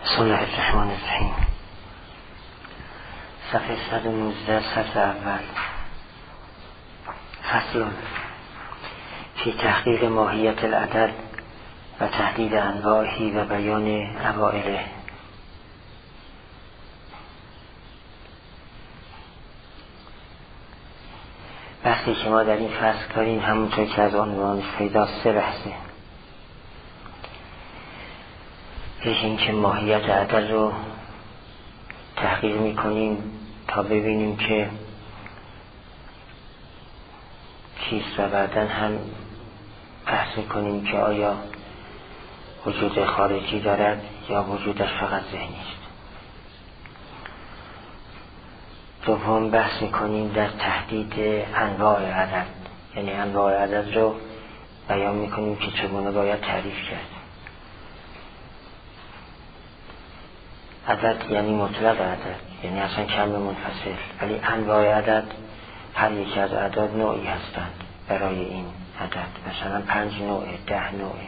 بسم الله الرحمن الرحیم. صفحه 119 سطر اول. فصل فی تحقیق ماهیت العدد و تحدید انواعی و بیان اوائله. بحثی که ما در این فصل داریم همونطور که از عنوانش پیداست سه بحثه. یکی این که ماهیت عدد رو تحقیق میکنیم تا ببینیم که چیست و بعداً هم بحث میکنیم که آیا وجود خارجی دارد یا وجودش فقط ذهنی است. دوم بحث میکنیم در تحدید انواع عدد، یعنی انواع عدد رو بیان میکنیم که چگونه باید تعریف کرد. عدد یعنی مطلق عدد، یعنی اصلا کم منفصل، ولی انواع عدد هر یکی از اعداد نوعی هستند برای این عدد، مثلا 5 نوعه، 10 نوعه.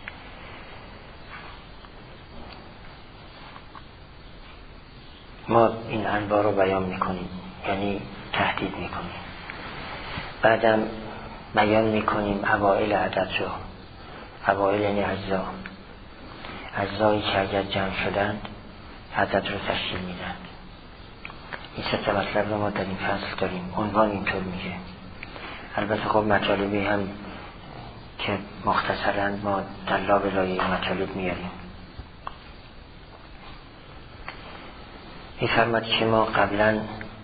ما این انواع رو بیان میکنیم، یعنی تحدید میکنیم. بعدم بیان میکنیم اوائل عدد رو. اوائل یعنی اجزا، اجزایی که اگر جمع شدند عدد رو تشکیل میدن. این سه مطلب رو ما در این فصل داریم. عنوان اینطور میگه. البته خب مطالبی هم که مختصراً ما در لابلای این مطالب میاریم. میفرماد که ما قبلا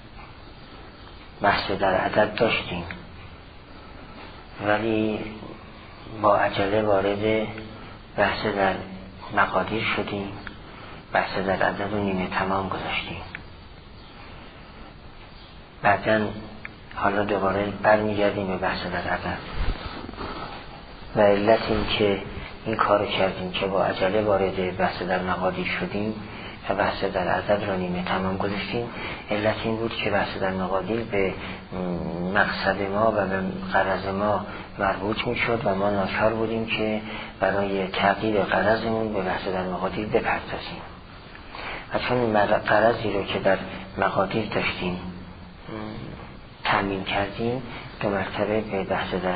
بحث در عدد داشتیم ولی با عجله وارد بحث در مقادیر شدیم. بحث در عدد رو نیمه تمام گذاشتیم. بعداً حالا دوباره برمیگردیم به بحث در عدد و علت این که این کارو کردیم که با عجله وارد بحث در مقادیر شدیم و بحث در عدد رو نیمه تمام گذاشتیم. علت این بود که بحث در مقادیر به مقصد ما و به غرض ما مربوط می شد و ما ناچار بودیم که برای تغییر غرضمون به بحث در مقادیر بپردازیم. و چون این غرضی رو که در مقادیر داشتیم تامین کردیم، دو مرتبه به بحث در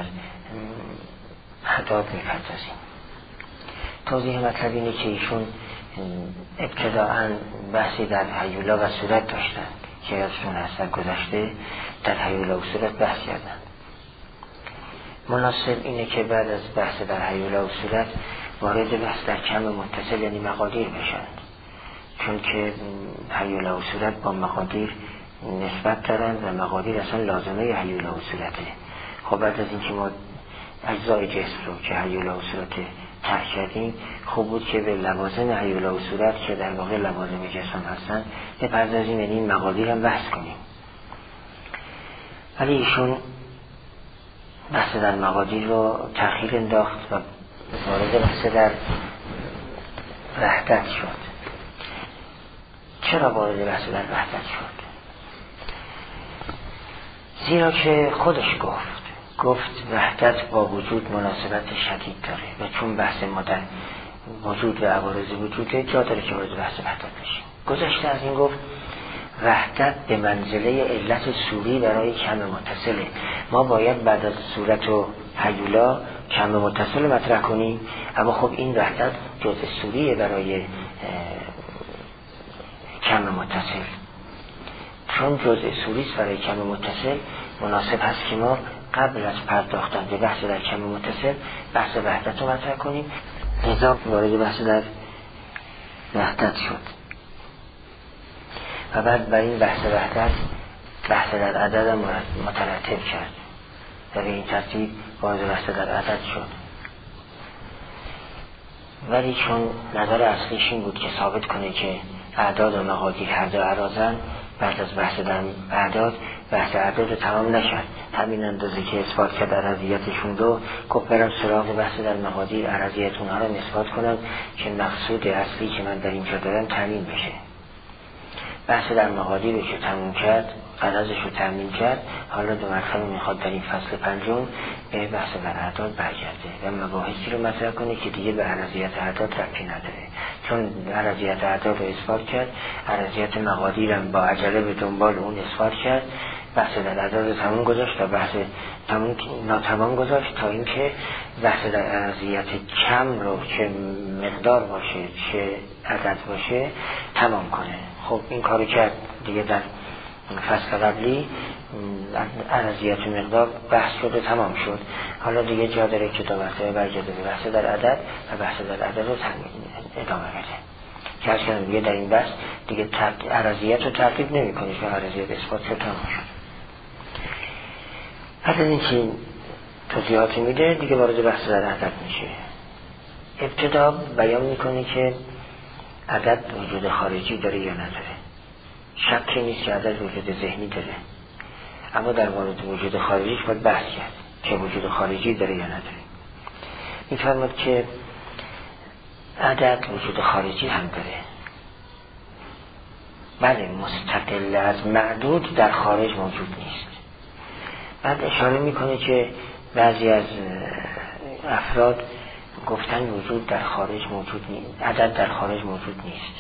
اعداد میپردازیم. توضیح مطلب اینه که ایشون ابتداعاً بحثی در هیولا و صورت داشتن که یادشون هست در گذشته در هیولا و صورت بحث کردن. مناسب اینه که بعد از بحث در هیولا و صورت وارد بحث در کم متصل یعنی مقادیر بشن، چون که هیولا و صورت با مقادیر نسبت دارن و مقادیر اصلا لازمه هیولا و صورته. خب بعد از اینکه ما اجزای جسم رو که هیولا و صورت ترک کردیم، خوب بود که به لوازم هیولا و صورت که در واقع لوازم جسم هستن بپردازیم، یعنی این مقادیر هم بحث کنیم. ولی ایشون بحث در مقادیر رو تأخیر انداخت و وارد بحث در وحدت شد. چرا وارد بحث در وحدت شد؟ زیرا که خودش گفت وحدت با وجود مناسبت شدید داره و چون بحث ما در وجود و عوارض وجوده جا داره که وارد بحث وحدت بشیم. گذشته از این گفت وحدت به منزله علت صوری برای کم متصله. ما باید بعد از صورت و هیولا کم متصل مطرح کنیم، اما خب این وحدت جزء صوریه برای کم متصل. چون جزء سوریست برای کم متصل، مناسب هست که ما قبل از پرداختن به بحث در کم متصل بحث وحدت رو مطرح کنیم. لذا وارد بحث در وحدت شد و بعد بر این بحث وحدت بحث در عدد هم مترتب کرد و به این ترتیب وارد بحث در عدد شد. ولی چون نظر اصلیش این بود که ثابت کنه که اعداد و مقادیر هر دو اعراضن، بعد از بحث در اعداد بحث اعداد رو تمام نشد. همین اندازه که اثبات کرد عرضیتشون رو، گفت برم سراغ بحث در مقادیر عرضیت اونها رو اثبات کنم که مقصود اصلی که من در اینجا دارم تامین بشه. بحث در مقادیرش رو تموم کرد، غرضش رو تامین کرد. حالا دو مرتبه میخواد در این فصل پنجم به بحث در اعداد برگرده و مباحثی رو مطرح کنه که دیگه به عرضیت اعداد ربطی نداره، چون عرضیت اعداد رو اثبات کرد، عرضیت مقادیرم با عجله به دنبال اون اثبات کرد. بحث در اعداد رو تموم گذاشت و بحث ناتمام گذاشت تا اینکه بحث در عرضیت کم رو چه مقدار باشه چه عدد باشه تمام کنه. خب این کارو کرد دیگه. در فصل قبلی عرضیت و مقدار بحث شد و تمام شد. حالا دیگه جا داره که دو مرتبه برگرده به بحث در عدد و بحث در عدد رو ادامه بده. که از کنم دیگه در این بحث دیگه عرضیت رو ترتیب نمی کنه چون عرضیت اثبات شد تمام شد. پس از این که توضیحاتی میده دیگه وارد بحث در عدد میشه. ابتدا بیان میکنه که عدد وجود خارجی داره یا نداره. شکی نیست که عدد وجود ذهنی داره، اما در مورد وجود خارجیش باید بحث کرد که وجود خارجی داره یا نداره. میفرماد که عدد وجود خارجی هم داره، بله مستقل از معدود در خارج موجود نیست. بعد اشاره میکنه که بعضی از افراد گفتن وجود در خارج موجود نیست، عدد در خارج موجود نیست.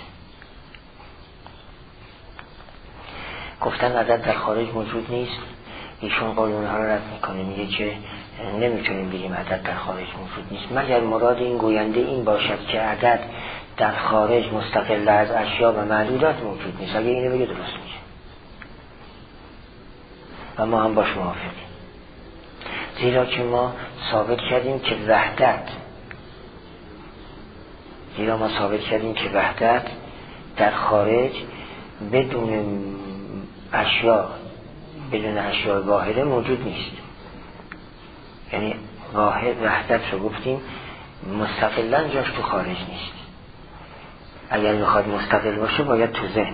گفتن عدد در خارج موجود نیست، ایشون قول اونها رو رد میکنه، میگه که نمیتونیم بگیم عدد در خارج موجود نیست مگر مراد این گوینده این باشد که عدد در خارج مستقل از اشیا و معدودات موجود نیست. اگه اینو بگه درست میشه و ما هم باش موافقیم، زیرا که ما ثابت کردیم که وحدت در خارج بدون اشیاء واحده موجود نیست. یعنی وحدت رو گفتیم مستقلا جاش تو خارج نیست. اگر میخواد مستقل باشه باید تو ذهن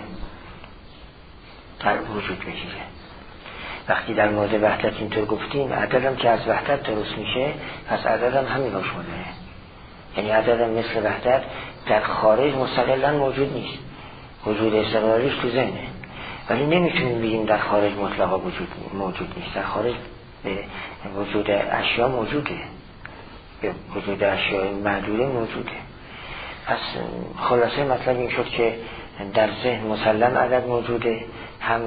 در وجود بگیره. وقتی در مورد وحدت اینطور گفتیم عددم که از وحدت درست میشه، پس عددم همین باش مونه. یعنی عددم مثل وحدت در خارج مستقلا موجود نیست، وجود استقلالیش تو ذهنه. ولی نمیتونیم بگیم در خارج مطلقا موجود نیست. در خارج به وجود اشیا موجوده، به وجود اشیاء معدوده موجوده. پس خلاصه مطلب این شد که در ذهن مسلم عدد موجوده، هم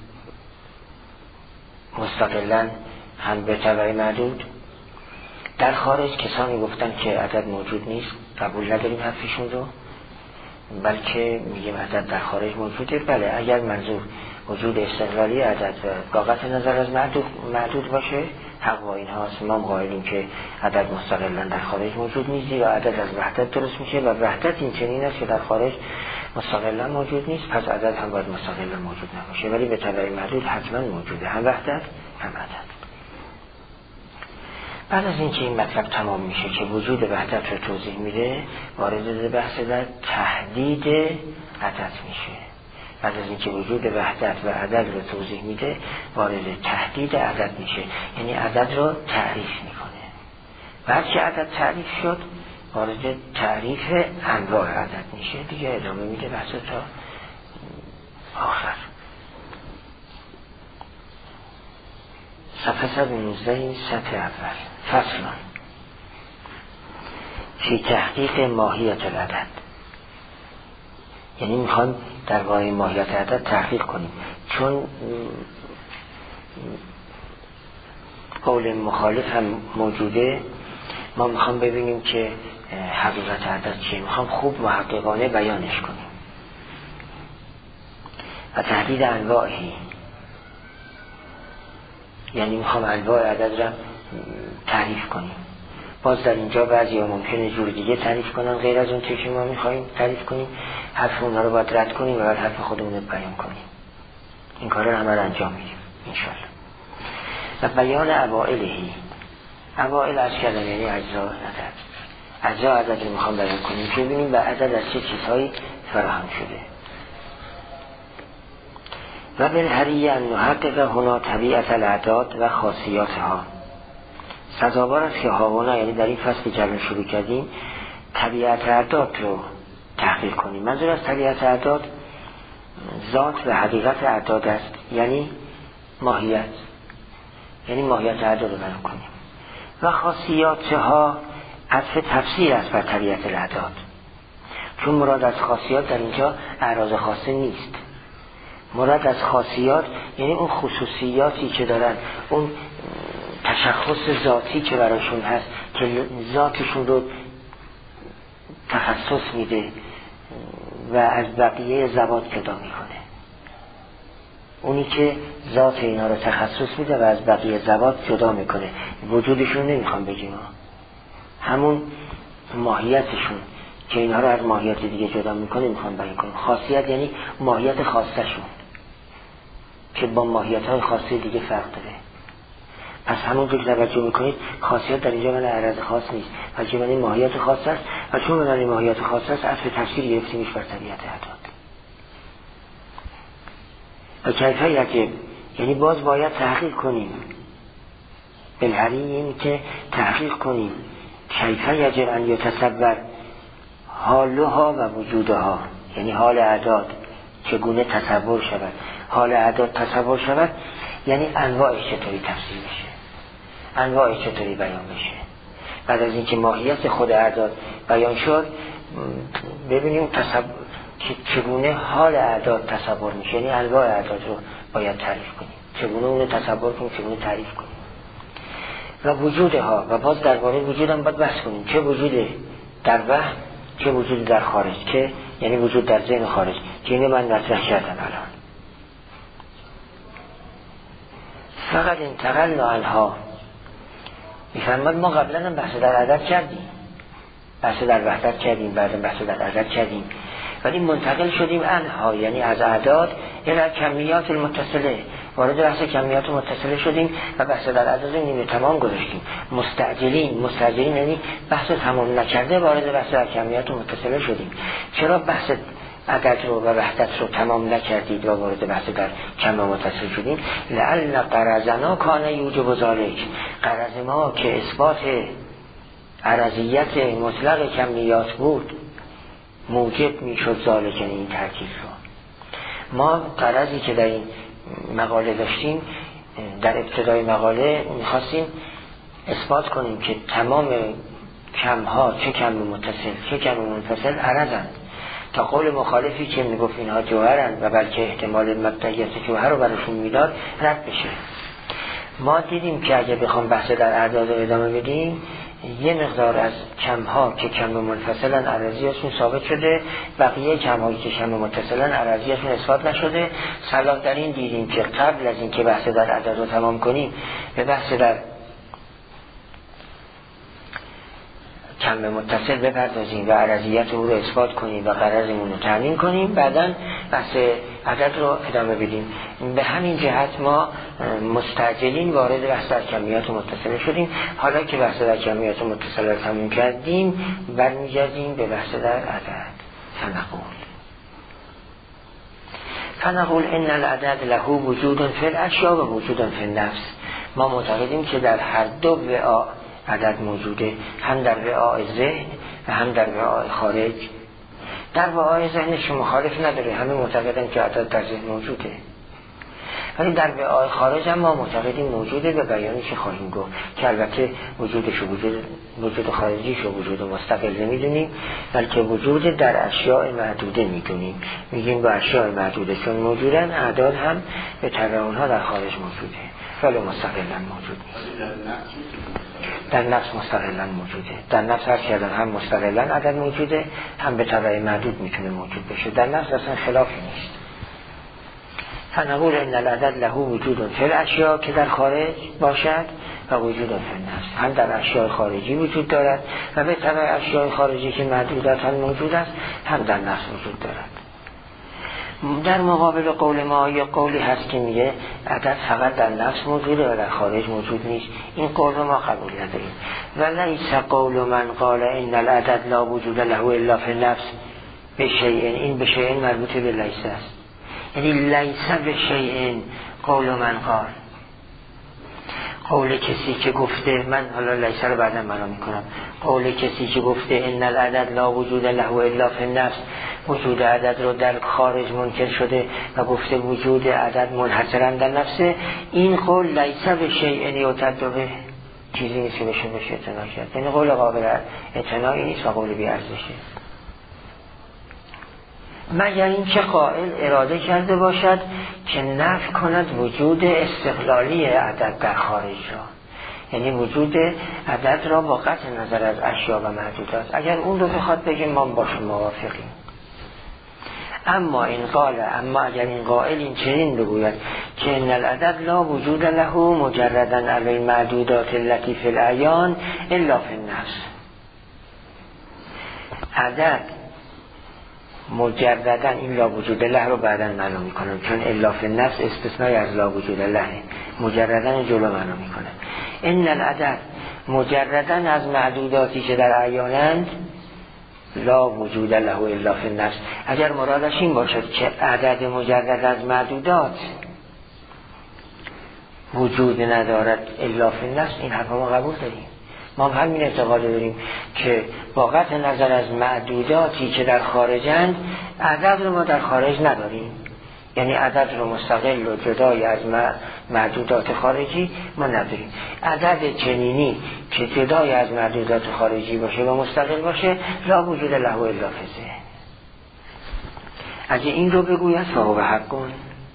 مستقلا هم به تبع معدود. در خارج کسانی گفتن که عدد موجود نیست، قبول نداریم حرفشون رو، بلکه میگیم عدد در خارج موجوده. بله اگر منظور وجود استقلالی عدد و قاطع نظر از معدود باشه حق با این هاست. ما قائلیم که عدد مستقلا در خارج موجود نیست و عدد از وحدت درست میشه و وحدت این چنین است که در خارج مستقلا موجود نیست، پس عدد هم باید مستقلا موجود نباشه، ولی به تبع معدود حتما موجوده، هم وحدت هم عدد. بعد از اینکه این مطلب تمام میشه که وجود وحدت رو توضیح میده، وارد بحث در تحدید عدد میشه. بعد از اینکه وجود وحدت و عدد رو توضیح میده، وارد تحدید عدد میشه، یعنی عدد رو تعریف میکنه. بعد که عدد تعریف شد، وارد تعریف انواع عدد میشه. دیگه ادامه میده بحث تا آخر. صفحه 119 صفحه اول. فصل فی تحقیق ماهیت العدد، یعنی میخوان درباره ماهیت عدد تحقیق کنیم، چون قول مخالف هم موجوده. ما میخوام ببینیم که حقیقت عدد چیه، میخوام خوب محققانه بیانش کنیم. و تحدید انواعی، یعنی میخوام انواع عدد را تعریف کنیم. باز در اینجا بعضی ها ممکنه جور دیگه تعریف کنن غیر از اون که ما میخواییم تعریف کنیم، حرف اونها رو باید رد کنیم و بعد حرف خودمون رو بیان کنیم. این کار رو همه انجام میدیم انشالله. و بیان اوائلهی، اوائل از کردن یعنی اجزا عدد. اجزا عدد رو میخوام بیان کنیم که ببینیم به عدد از چه چیزهایی فراهم شده. و بالحریه ان نحقق هنا طبیعت الاعداد و خاصیاتها. سزاوار است که هاونا، یعنی در این فصل جلال شروع کردیم، طبیعت اعداد رو تحقیق کنیم. منظور از طبیعت اعداد ذات و حقیقت اعداد است، یعنی ماهیت اعداد رو بیان کنیم. و خاصیاتها عطف تفسیر است بر طبیعت الاعداد، چون مراد از خاصیات در اینجا اعراض خاصه نیست. مراد از خاصیات یعنی اون خصوصیاتی که دارن، اون تشخص ذاتی که براشون هست که ذاتشون رو تخصص میده و از بقیه ذوات جدا میکنه. اونی که ذات اینا رو تخصص میده و از بقیه ذوات جدا میکنه. وجودشون نمیخوام بگیم، همون ماهیتشون که اینها رو از ماهیت دیگه جدا میکنه میخوام بیان کنم. خاصیت یعنی ماهیت خاصه شون که با ماهیت های خاصه دیگه فرق داره. پس همونجور که توجه میکنید خاصیت در اینجا من عرض خاص نیست، بلکه من این ماهیت خاص است و چون من این ماهیت خاص است عطف تفسیر گرفتیمش بر طبیعت اعداد. و کیفه یجب یعنی باز باید تحقیق کنیم، بالحریم که تحقیق کنیم کیفه یجب ان یتصور حالها و وجودها، یعنی حال اعداد چگونه تصور شود، حال اعداد تصور شود یعنی انواعش چطوری تفسیر بشه، انواعش چطوری بیان بشه. بعد از اینکه ماهیت خود اعداد بیان شد ببینیم که چگونه حال اعداد تصور میشه، یعنی انواع اعداد رو باید تعریف کنیم، چگونه اون رو تصور کنیم، چگونه تعریف کنیم. و وجودها، و باز درباره وجودم باید بحث کنیم، چه وجود در وهم، چه وجود در خارج، که یعنی وجود در ذهن خارج، که اینه من مطرح کردم الان. فقط انتقلنا عنها، میفرماد ما قبلا هم بحث در عدد کردیم، بحث در وحدت کردیم، بعد بحث در عدد کردیم، ولی منتقل شدیم عنها یعنی از اعداد الى کمیات المتصله، وارد بحث کمیات متصله شدیم و بحث در عدد نیمه تمام گذاشتیم. مستعجلین یعنی بحث تمام نکرده وارد بحث در کمیات متصله شدیم. چرا بحث عدد رو و وحدت رو تمام نکردید و وارد بحث در کم متصل شدیم؟ لعل غرضنا کان یوجب ذلک، غرض ما که اثبات عرضیت مطلق کمیات بود موجب میشد ذالک، یعنی این ترکیب رو. ما غرضی که در این مقاله داشتیم، در ابتدای مقاله میخواستیم اثبات کنیم که تمام کمها، چه کم متصل چه کم منفصل، عرضند، تا قول مخالفی که میگفت اینها جوهرند و بلکه احتمال مبدئیت جوهر رو براشون میداد رد بشه. ما دیدیم که اگه بخوام بحث در اعداد رو ادامه بدیم، یه مقدار از کمها که کم منفصلن عرضیشون ثابت شده، بقیه کمهایی که کم متصلن عرضیشون اثبات نشده. صلاح در این دیدیم که قبل از این که بحث در اعداد رو تمام کنیم به بحث در کم متصل بپردازیم و عرضیت او رو اثبات کنیم و غرضمون رو تامین کنیم، بعداً بحث عدد رو ادامه بدیم. به همین جهت ما مستعجلین وارد بحث در کمیات متصل شدیم. حالا که بحث در کمیات متصل رو تموم کردیم برمیگردیم به بحث در عدد. فنقول ان العدد له وجود فی الاشیاء و وجود فی النفس. ما معتقدیم که در هر دو وعا عدد موجوده، هم در وعای ذهن و هم در وعای خارج. در وعای ذهنش مخالف نداره، همه معتقدن که عدد در ذهن موجوده، ولی در وعای خارج هم ما معتقدیم موجوده به بیانش خواهیم گفت که البته وجودش و وجود خارجیش و وجود مستقل نمیدونیم، بلکه وجود در اشیاء معدوده میدونیم. میگیم با اشیاء معدوده چون موجودن، اعداد هم به طبع اونها در خارج موجوده ولی مستقلا موجود نیست. در نفس مستقلا موجوده، در نفس هر کردن هم مستقلا عدد موجوده، هم به طبع معدود میتونه موجود بشه. در نفس اصلا خلافی نیست. فنقول ان العدد له وجود فی الاشیاء که در خارج باشد و وجود فی النفس، هم در اشیاء خارجی وجود دارد و به طبع اشیاء خارجی که معدودات هم موجود است هم در نفس وجود دارد. در مقابل قول ما یا قولی هست که میگه عدد فقط در نفس موجوده و در خارج موجود نیست. این قول رو ما قبول نداریم. و لیس قول من قال ان العدد لا وجود له الا فی النفس به شیء، این به شیء مربوط به لیس است، یعنی لیس به شیء قول من قال، قول کسی که گفته، من حالا لیس رو بعدا معنا میکنم، قول کسی که گفته ان العدد لا وجود له الا فی النفس وجود عدد رو در خارج منکر شده و گفته وجود عدد منحصرا در نفسه، این قول لیس به شیء یعتد به، چیزی نیست که بشه اعتنا کرد، یعنی قول قابل اعتنایی نیست و قول بی ارزشه، مگر اینکه قائل اراده کرده باشد که نفی کند وجود استقلالی عدد در خارج را، یعنی وجود عدد را با قطع نظر از اشیا و محدودات. اگر اون رو بخواد بگیم ما باشه موافقیم. اما اگر این قائل این چنین بگوید که ان العدد لا وجود له مجردا علی المعدودات التي فی الاعیان الا فی النفس، عدد مجردن، این لا وجود له رو بعدا معلوم میکنم چون الا فی النفس استثنای از لا وجود له، مجردن جلو معلوم میکنه. ان العدد مجردن از معدوداتی که در اعیانند لا وجود له الا فی النفس، اگر مرادش این باشد که عدد مجرد از معدودات وجود ندارد الا فی النفس، این حرف ما قبول داریم. ما هم همین اعتقاد داریم که با قطع نظر از معدوداتی که در خارجند عدد رو ما در خارج نداریم، یعنی عدد رو مستقل و جدای از معدودات خارجی ما نداریم. عدد چنینی که جدای از معدودات خارجی باشه و مستقل باشه لا وجود له الا فی الذهن. اگه این رو بگوید فهو حقون،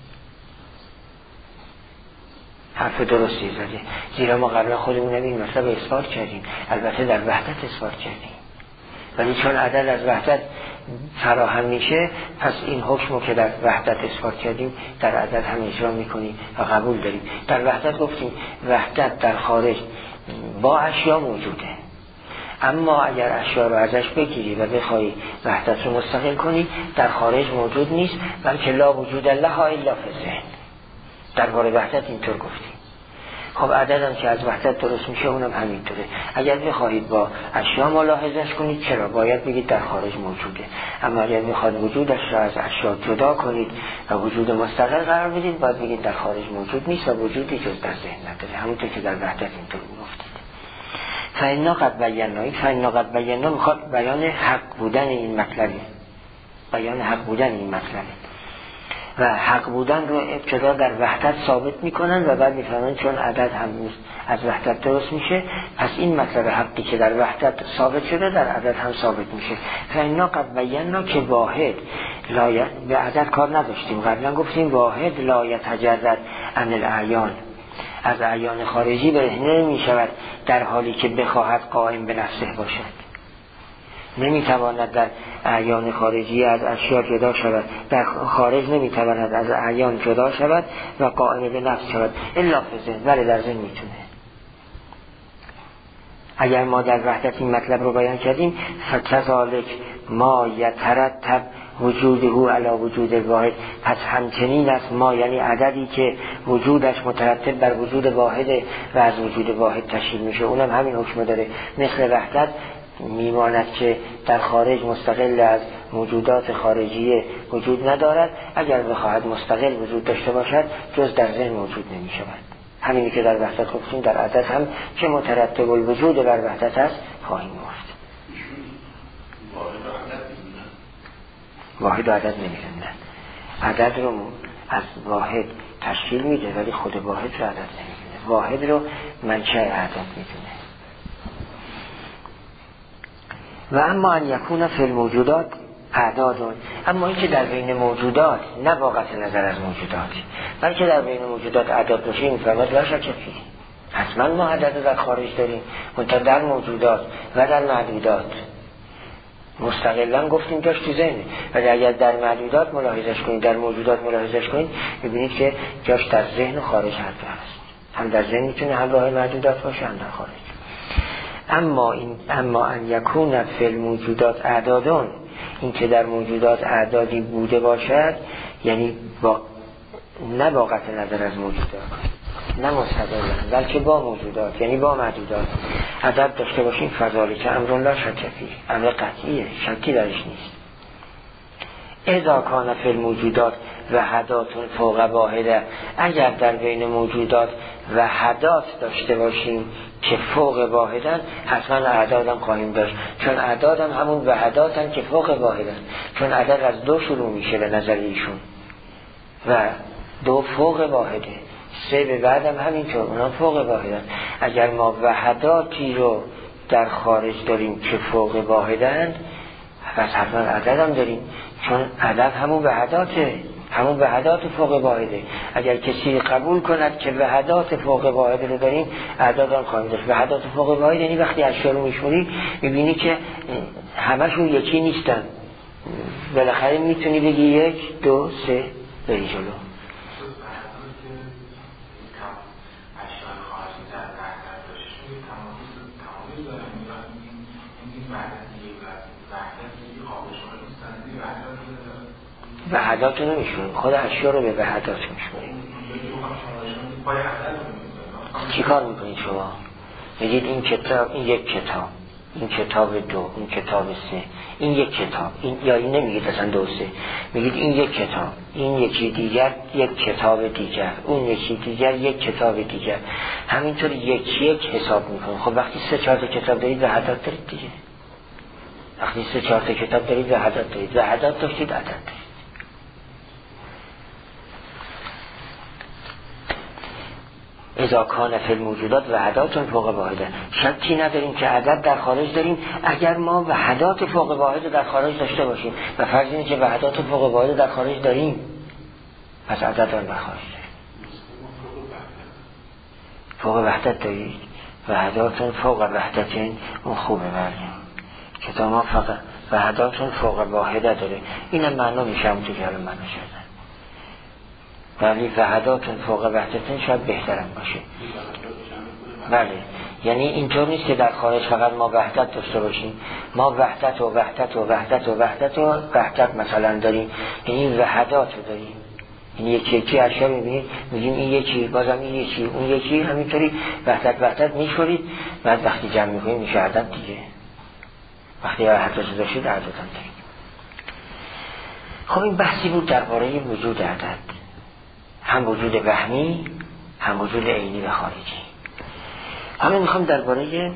حرف درستی زده، زیرا ما قبلا خودمون این مسئله اثبات کردیم، البته در وحدت اثبات کردیم، ولی چون عدد از وحدت فراهم میشه پس این حکمو که در وحدت اثبات کردیم در عدد هم اجرا میکنیم و قبول داریم. در وحدت گفتیم وحدت در خارج با اشیا موجوده، اما اگر اشیا رو ازش بگیری و بخوای وحدت رو مستقل کنی در خارج موجود نیست، بلکه لا وجود له الا فی الذهن. درباره وحدت اینطور گفتیم. خب عددم که از وحدت درست میشه اونم همینطوره. اگر بخواهید با اشیا ملاحظش کنید چرا باید بگید در خارج موجوده، اما اگر میخواد وجودش را از اشیا جدا کنید و وجود مستقل قرار بدید باید بگید در خارج موجود نیست و وجودی جز در ذهن نداره، همونطور که در وحدت اینطور گفتید. فإنا قد بینا میخواد بیان حق بودن این مطلبی، بیان حق بودن این مطلبی و حق بودن رو ابتدا در وحدت ثابت میکنن و بعد میفهمن چون عدد هم از وحدت درست میشه پس این مطلب حقی که در وحدت ثابت شده در عدد هم ثابت میشه. فإنا قد بینا که واحد به عدد کار نداشتیم، قبلا گفتیم واحد لا یتجرد عن الاعیان، از اعیان خارجی برهنه نمیشود در حالی که بخواهد قائم به نفسه باشد، نمیتواند در اعیان خارجی از اشیا جدا شود، در خارج نمیتواند از اعیان جدا شود و قائم به نفس شود الا فی الذهن، ولی در ذهن میتونه. اگر ما در وحدت این مطلب رو بیان کردیم فکذالک ما یترتب وجوده علی وجود واحد، پس همچنین است ما یعنی عددی که وجودش مترتب بر وجود واحده و از وجود واحد تشکیل میشه اونم همین حکم داره. مثل وحدت میماند که در خارج مستقل از موجودات خارجی وجود ندارد، اگر بخواهد مستقل وجود داشته باشد جز در ذهن موجود نمی شود. همینی که در وحدت گفتیم در عدد هم که مترتب الوجود بر وحدت است خواهیم گفت. واحد و عدد نمیدونن، عدد رو از واحد تشکیل میده ولی خود واحد رو عدد نمیدونه، واحد رو منشأ عدد میدونه. و اما ان یکون فی الموجودات اعداد، اما این که در بین موجودات نه با قطع نظر از موجودات بلکه در بین موجودات اعداد باشه این فرماد لا شک فیه، حتما ما عدد در خارج داریم منتها در موجودات و در معدودات مستقلا گفتیم جاش تو ذهنه، ولی اگر در معدودات ملاحظش کنید در موجودات ملاحظش کنید ببینید که جاش در ذهن و خارج هر دو هست، هم در ذهن میتونه همراه معدودات باشه هم در خارج. اما ان یکون فی الموجودات اعدادون، این که در موجودات اعدادی بوده باشد یعنی نه با قطع نظر از موجودات نه مستقلا بلکه با موجودات یعنی با معدودات عدد داشته باشیم فذالک امر لا شک فیه، امر قطعیه شکی درش نیست. اذا کان فی الموجودات وحدات فوق واحده، اگر در بین موجودات وحدات داشته باشیم که فوق واحدن حتما اعدادم خواهیم داشت، چون اعدادم همون وحداتن که فوق واحدن، چون عدد از 2 شروع میشه به نظر ایشون و 2 فوق واحده، 3 به بعدم همینطور اونا فوق واحدن. اگر ما وحداتی رو در خارج داریم که فوق واحدن، پس حتما عددم داریم، چون عدد همون وحداته، همون وحدات فوق واحده. اگر کسی قبول کند که وحدات فوق واحده رو داریم، اعداد هم خواهیم داشت. وحدات فوق واحده یعنی وقتی اشیا رو میشموری میبینی که همشون یکی نیستن، بالاخره میتونی بگی 1 2 3 بری جلو. وحدات رو نمیشونیم، خود اشیا رو به وحدات میشونیم. چی کار میکنید شما؟ میگید این کتاب، این یک کتاب، این کتاب 2، این کتاب 3، این یک کتاب، این یا این نمیگید اصلا 2 3، میگید این یک کتاب، این یکی دیگر یک کتاب دیگر، اون یکی دیگر یک کتاب دیگر، همینطور یک حساب میکنید. خب وقتی 3 4 تا کتاب دارید وحدات دارید دیگه. وقتی 3 4 تا کتاب دارید وحدات دارید، وحدات داشتید عدد دارید. اذا کان فی الموجودات وحدات فوق واحده، شکی نداریم که عدد در خارج داریم اگر ما وحدات فوق واحد در خارج داشته باشیم، و فرض اینه که وحدات فوق واحد در خارج داریم، پس عدد هم در خارج داریم. فوق وحدت دارید، وحدات فوق وحدتین، اون خوبه برگیم کتاب ما فقط وحدات فوق واحده داره. اینم معنا میشه همون تو که الان معنا شده، ولی وحدات فوق وحدتین شاید بهترم باشه. بله، یعنی اینطور نیست که در خارج فقط ما وحدت داشته باشیم، ما وحدت و وحدت و وحدت و وحدت و وحدت مثلا داریم، یعنی وحدات رو داریم، یعنی یکی اشیا میبینید میگیم این یکی، بازم این یکی، اون یکی، همینطوری وحدت میشورید، بعد وقتی جمع میکنید میشه عدد دیگه. وقتی وحدت داشتید عدد هم داریم. خب این بحثی بود درباره وجود عدد، هم وجود وهمی هم وجود عینی و خارجی. حالا میخوام درباره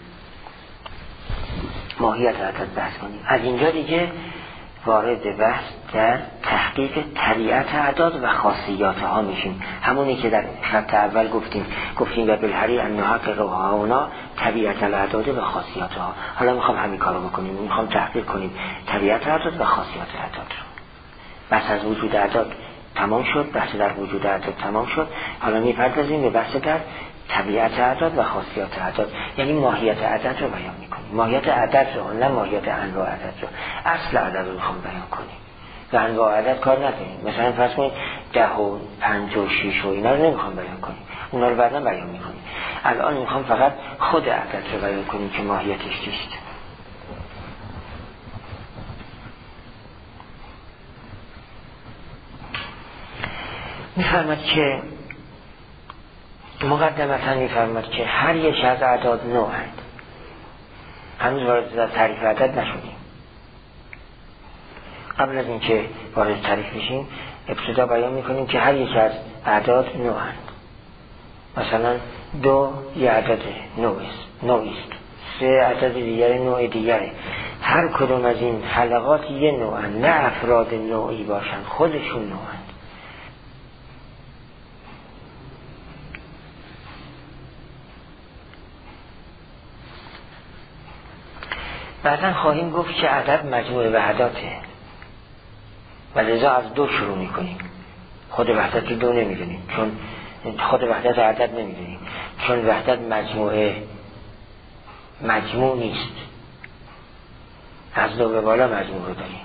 ماهیت عدد بحث کنیم. از اینجا دیگه وارد بحث در تحقیق طبیعت اعداد و خاصیاتها میشیم، همونی که در خط اول گفتیم و بالحری ان نحقق روحانا طبیعت الاعداد و خاصیاتها. حالا میخوام همین کارو بکنیم، میخوام تحقیق کنیم طبیعت اعداد و خاصیات اعداد رو. بحث از وجود اعداد تمام شد، بحث در وجود اعداد تمام شد، حالا میپردازیم به بحث در طبیعت اعداد و خاصیات اعداد، یعنی ماهیت عدد رو بیان میکنیم. ماهیت عدد رو، نه ماهیت انواع عدد رو. اصل عدد رو میخوام بیان کنیم و انواع عدد کار نداریم. مثلا فرض کنید 10 و 5 و 6 و اینا رو نمیخوام بیان کنیم، اونا رو بعدا بیان میکنیم. الان میخوام فقط خود عدد رو بیان کنیم که ماهیتش چیست. میفرماد که مقدمتا میفرماد که هر یک از اعداد نوعند. هنوز وارد در تعریف عدد نشدیم. قبل از اینکه وارد تعریف بشیم ابتدا بیان میکنیم که هر یک از اعداد نوعند. مثلا 2 یه عدد نوعیست، 3 عدد دیگر نوع دیگره. هر کدوم از این حلقات یه نوعند، نه افراد نوعی باشن، خودشون نوعند. بعداً خواهیم گفت که عدد مجموع وحداته و لذا از 2 شروع میکنیم. خود وحدت 2 نمیدونیم، چون خود وحدت عدد نمیدونیم، چون وحدت مجموع نیست، از 2 به بالا مجموع رو داریم.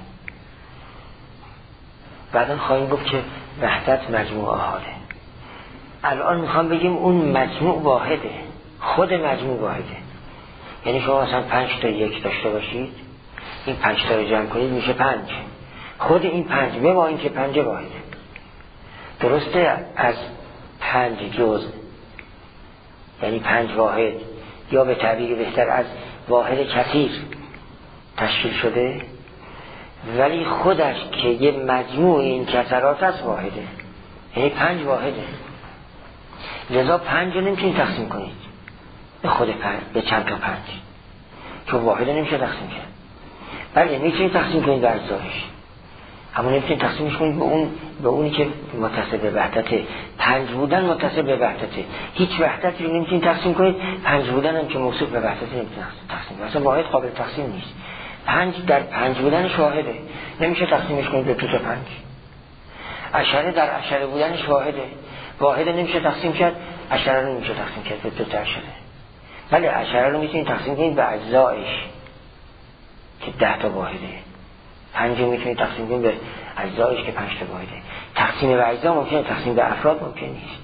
بعداً خواهیم گفت که وحدت مجموع آحاده. الان میخوام بگیم اون مجموع واحده، خود مجموع واحده. یعنی شما مثلا 5 تا 1 داشته باشید، این 5 تا رو جمع کنید میشه 5. خود این 5 به ما این که 5 واحده. درسته از 5 جزء، یعنی 5 واحد، یا به تعبیر بهتر از واحد کثیر تشکیل شده، ولی خودش که یه مجموع این کثرات است واحده، یعنی 5 واحده. لذا 5 رو نمیتونید تقسیم کنید. به خود پنج، به چند تا پنج، چون واحد نمیشه تقسیم کرد. بله میتونید تقسیم کنید به اجزایش، اما نمیتونید تقسیمش کنید به اونی که متصل به وحدته. پنج بودن متصل به وحدته، هیچ وحدتی رو نمیتونید تقسیم کنید. پنج بودن هم که موصوف به وحدته نمیتونید تقسیم کنید، اصلا واحد قابل تقسیم نیست. پنج در پنج بودنش واحده، نمیشه تقسیمش کنید به دو تا پنج. عشره در عشره بودنش واحده نمیشه تقسیم کرد. عشره رو نمیشه تقسیم کرد به دو تا عشره. بله عشره رو میتونید تقسیم کنید به اجزایش که 10 تا واحده. پنج رو میتونید تقسیم کنید به اجزایش که 5 تا واحده. تقسیم به اجزا ممکنه، تقسیم به افراد ممکن نیست.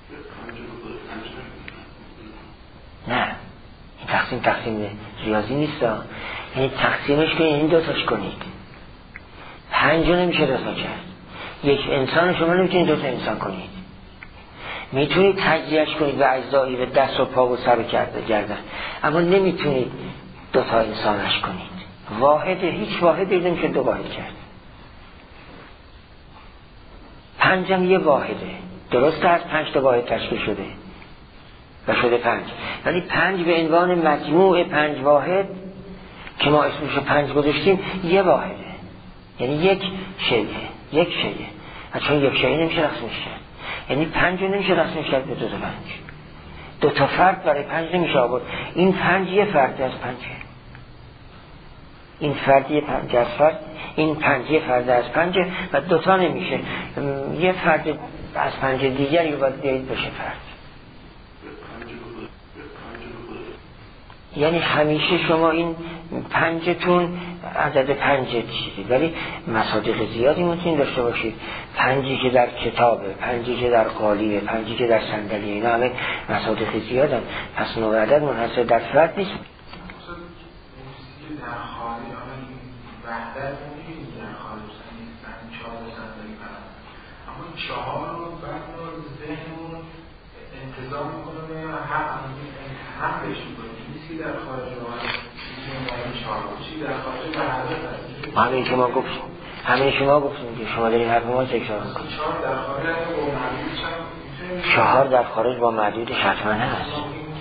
نه این تقسیم ریاضی نیست، یعنی تقسیمش کنید، این دوتاش کنید. 5 رو نمیشه دوتا کرد. یک انسان شما نمیتونید دوتا انسان کنید. میتونید تجزیهش کنید به اجزایی، به دست و پا و سر و گردن، اما نمیتونید دوتا انسانش کنید. واحده، هیچ واحدی نمیشه دو واحد کرد. 5 هم یه واحده، درسته از 5 تا واحد تشکیل شده و شده 5، ولی 5 به عنوان مجموع 5 واحد که ما اسمشو 5 گذاشتیم یه واحده، یعنی یک شیء. و چون یک شیء نمیشه رسمش کرد، یعنی 5 نمیشه رسمش کرد به 2 تا 5. 2 تا فرد برای 5 نمیشه آورد. این 5 یه فرد از 5، این فرد یه 5 از فرد، این 5 یه فرد از 5 و 2 تا نمیشه. یه فرد از 5 دیگری باید بیایید بشه فرد. یعنی همیشه شما این 5تون عدد 5 چیزی، ولی مصادیق زیادی میتونید داشته باشید. 5 که در کتابه، 5 که در قالیه، 5 که در صندلیه، اینا همه مصادیق زیادن. پس نوع عدد منحصر در فرد نیست. وحدت می‌بینید در خارج نیستن 4 صندلی برن، اما 4 رو بعد ذهنمون انتظام میکنه هم بهش میکنه نیستی در خارج رو هم 4 چی در خارج وحدت هست. همین شما گفتیم که شما دارین حرف ما تکرار میکنید. 4 در خارج با معدودش هم 4 در خارج با معدودش حتما هست.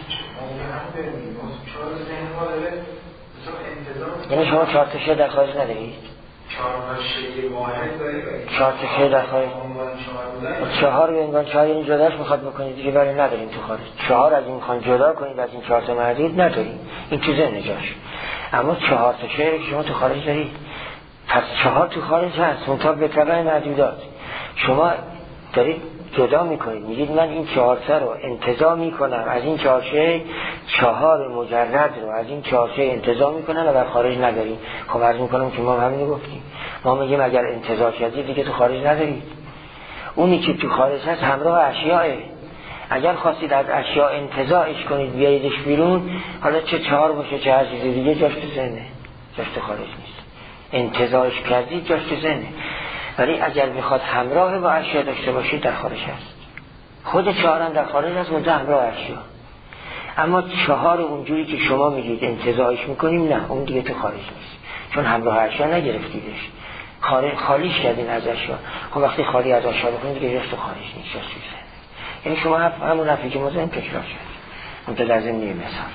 یعنی شما 4 تا شیء در خارج ندارید؟ 4 تا شیء واحد دارید. 4 تا شیء در خارج. 4 به عنوان 4 یعنی جداش میخواد بکنید دیگه، برای نداریم تو خارج. 4 از این میخوان جدا کنید، از این 4 تا معدود نداریم. این تو ذهن جاش. اما 4 تا شیء که شما تو خارج دارید. پس 4 تو خارج هست، منتها به تبع معدودات. شما دارید جدا میکنید، میگید من این 4 تا رو انتزاع میکنم، از این 4 شیء 4 مجرد رو از این 4 شیء انتزاع میکنم و در خارج نداریم. خب عرض میکنم که ما همین گفتیم، ما میگیم اگر انتزاع کردید دیگه تو خارج ندارید. اونی که تو خارج هست همراه اشیاءه. اگر خواستید از اشیاء انتزاعش کنید بیاییدش بیرون، حالا چه 4 باشه چه هر چیز دیگه، جاش تو ذهنه، جاش تو خارج نیست. انتزاعش کردید جاش تو ذهنه، ولی اگر میخواد همراه با اشیاء داشته باشید در خارج هست. خود 4 هم در خارج هست منتها همراه اشیاء. اما 4 اونجوری که شما میگید انتزاعش میکنیم، نه اون دیگه تو خارج نیست، چون همراه اشیاء نگرفتیدش، خالیش کردین از اشیاء. خب وقتی خالی از اشیاء بکنید دیگه جاش تو خارج نیست، جاش تو ذهن. یعنی شما همون حرفی که ما زدیم تکرار شد. اون تو لازم نیه مثال.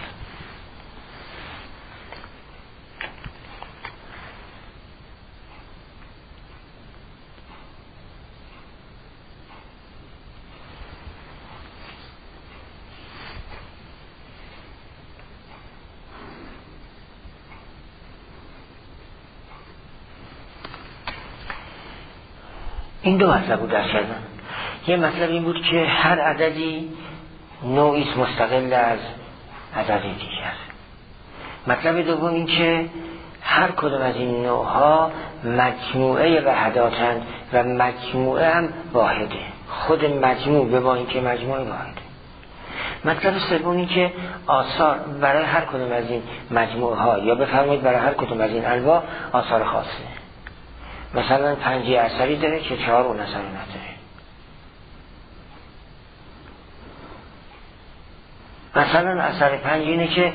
این دو مطلب بود درس کردن. یه مطلب این بود که هر عددی نوعیست مستقل از عدد دیگر. مطلب دوم این که هر کدوم از این نوعها مجموعه وحداتن و مجموعه هم واحده. خود مجموع به ما این که مجموعه واحده. مطلب سوم این که آثار برای هر کدوم از این مجموعه ها، یا بفرمایید برای هر کدوم از این انواع آثار خاصه. مثلا 5 اثری داره که 4 اون اثر نداره. مثلا اثر 5 اینه که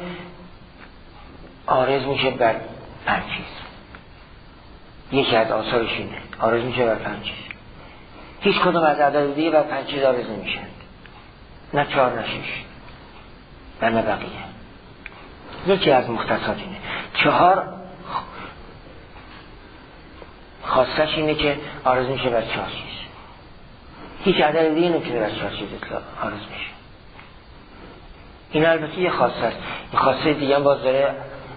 عارض میشه بر 5 چیز. یکی از آثارش اینه عارض میشه بر 5 چیز. هیچ کدوم از عدد دیگه بر 5 چیز عارض نمیشن، نه 4 نه 6. و نه بقیه. یکی از مختصات اینه. 4 خاصش اینه که عارض میشه بر 4 چیز. هیچ عدد دیگه نمیتونه بر 4 چیز عارض میشه. این البته یه خاصه است. این خاصه دیگه هم باز داره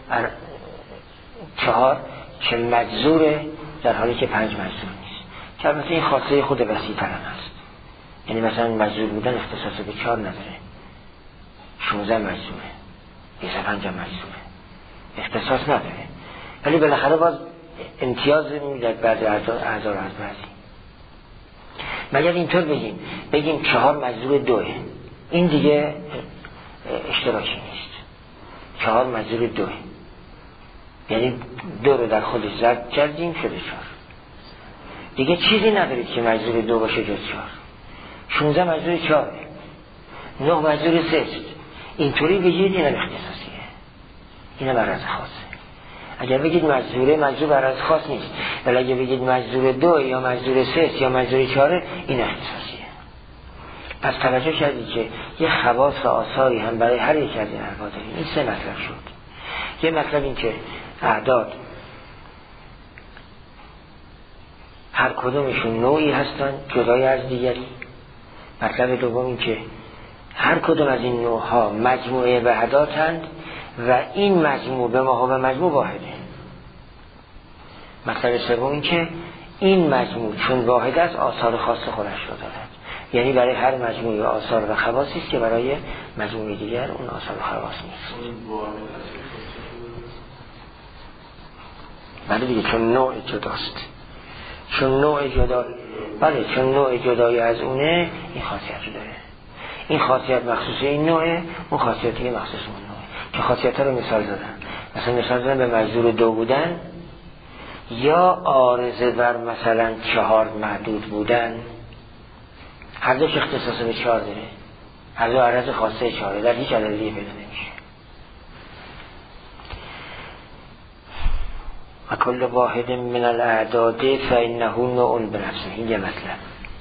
4 که مجذوره در حالی که 5 مجذور نیست. که البته این خاصه خود وسیع‌تر هم هست. یعنی مثلا مجذور بودن اختصاص به 4 نداره. 16 مجذوره، 25 مجذوره، اختصاص نداره. ولی بالاخره باز امتیاز میداد بعد اعضا از بعضی. مگر اینطور بگیم 4 مجذور 2، این دیگه اشتراکی نیست. 4 مجذور 2، یعنی 2 رو در خودش ضرب کردیم شده 4. دیگه چیزی ندارید که مجذور 2 باشه جز 4. 16 مجذور 4، 9 مجذور 3. اینطوری بگید اینم اختصاصیه، اینم عرض خاصه. اگر بگید مجذور بر از خاص نیست، ولی اگر بگید مجذور 2 یا مجذور 3 یا مجذور 4، این اختصاصیه. پس توجه کردید که یه خواص و آثاری هم برای هر یک از این انواع داریم. این 3 مطلب شد. یه مطلب این که اعداد هر کدومشون نوعی هستن جدای از دیگری. مطلب دوم این که هر کدوم از این نوعها مجموعه وحداتند و این مجموع به ما مجموع واحده. مطلب سوم این که این مجموع چون واحد است آثار خاص خودش رو دارد. یعنی برای هر مجموعه آثار و خواصی است که برای مجموعه دیگر اون آثار و خواص نیست. بله دیگه، چون نوع جداست. چون نوع جدایی از اونه این خاصیت رو داره. این خاصیت مخصوص این نوعه، اون خاصیتی که مخصوص اون نوعه. که خاصیت ها رو مثال دادن. مثلا به مجذور 2 بودن یا عارضه بر مثلا 4 محدود بودن، هر دوش اختصاص به 4 داره. هر دو عرض خاصه 4 در هیچ عددی پیدا نمیشه. و کل واحد من الاعداد فانه نوع بنفسه. این یه مطلب.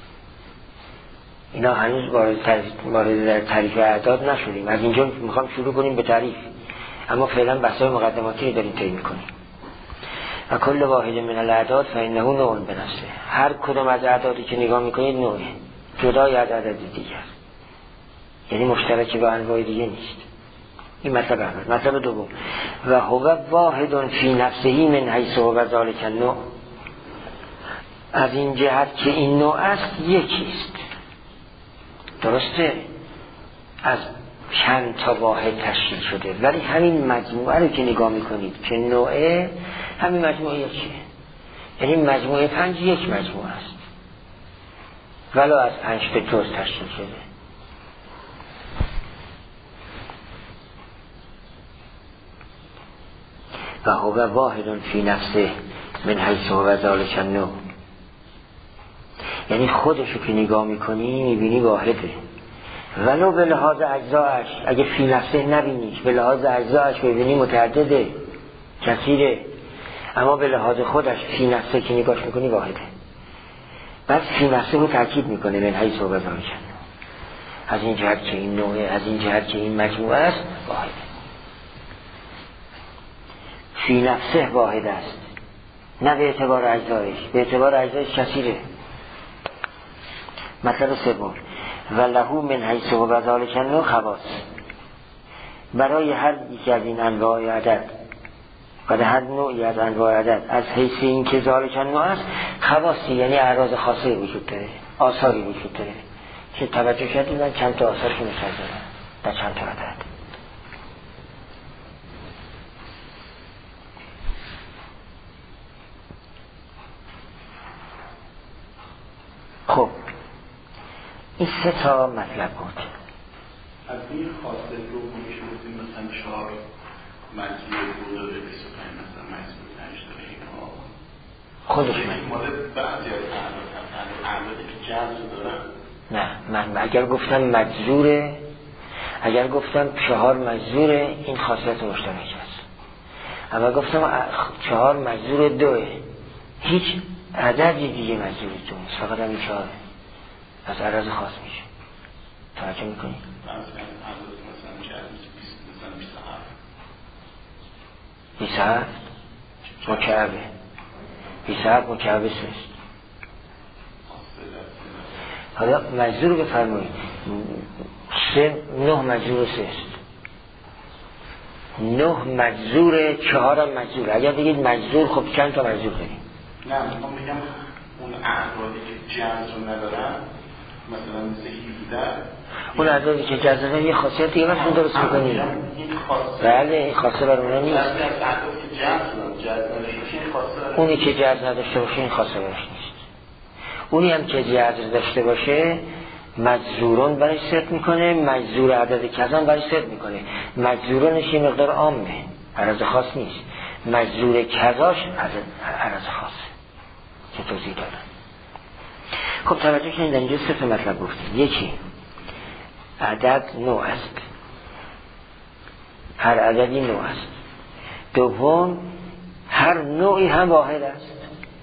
اینا هنوز وارد تعریف اعداد نشدیم. از اینجا میخوام شروع کنیم به تعریف، اما فعلا بحث‌های مقدماتی داریم طی می‌کنیم. و کل واحد من الاعداد فانه نوع بنفسه. هر کدوم از اعدادی که نگاه میکنید نوعه، جدای از عدد دیگر، یعنی مشترکی با انواع دیگه نیست. این مطلب اول. مطلب دوم، و هو واحد فی نفسه من حیث هو ذلک النوع. از این جهت که این نوع است یکیست. درسته از چند تا واحد تشکیل شده، ولی همین مجموعه رو که نگاه میکنید که نوعه، همین مجموعه یکیه. یعنی مجموعه 5 یک مجموعه است، ولو از 5 تا جز تشکیل شده. و هو واحد فی نفسه من حیث هو ذلک النوع. یعنی خودشو که نگاه میکنی میبینی واحده، ولو به لحاظ اجزایش، اگه فی نفسه نبینیش به لحاظ اجزایش ببینی متعدده، کثیره، اما به لحاظ خودش فی نفسه که نگاهش میکنی واحده. بس فی نفسه رو تاکید میکنه من حیث هو ذلک النوع. از این جهت که این نوعه، از این جهت که این مجموعه است واحده. فی نفسه واحد است، نه به اعتبار اجزایش. به اعتبار اجزایش کثیره. مطلب سوم، و له من حیث هو ذلک النوع خواص. برای هر یک از این انواع عدد و هر نوعی از انواع عدد از حیث این که ذلک النوع است خواصی، یعنی اعراض خاصه وجود داره، آثاری وجود داره که توجه کردید من چند تا آثارشون مثال دارم در چند تا عدد. خب این 3 تا مطلب بود. از این خاصه رو میشه بودیم مثلا 4 مجموعه داره 25 مثلا مجموعه 5 داره اینها خودش مال بعضی از اعدادی که جذب دارن. نه، من اگر گفتم مجذوره، اگر گفتم 4 مجذوره، این خاصیت مشترک است. اما گفتم 4 مجذور 2، هیچ عددی دیگه مجذور 2 نیست، فقط همین 4 از عرض خاص میشه. توجه میکنی؟ 27 مکعبه 27 مکعبه 3 است. حالا مجذور بفرمایید 9 مجذور 3 است. 9 مجذور 4 هم مجذور. اگر بگید مجذور خب چند تا مجذور داریم؟ نه میخوام بگم اون اعدادی که جنس رو ندارن مثلا مثل 17 اون اعدادی که جنس ندارن یه خاصیت دیگه مثلا درست میکنیم. بله این خاصه برای اونا نیست. اونی که جنس نداشته باشه این خاصه براش نیست. اونی هم که جنس داشته باشه مجذورون برای صرف میکنه، مجذور عدد کذا برای صرف میکنه. مجذورونش یه مقدار عامه، عرض خاص نیست. مجذور کذاش عرض خاصه که توضیح دادن. خب توجه کنید در اینجا 3 مطلب گفتیم. یکی عدد نوع است، هر عددی نوع است. دوم هر نوعی هم واحد است.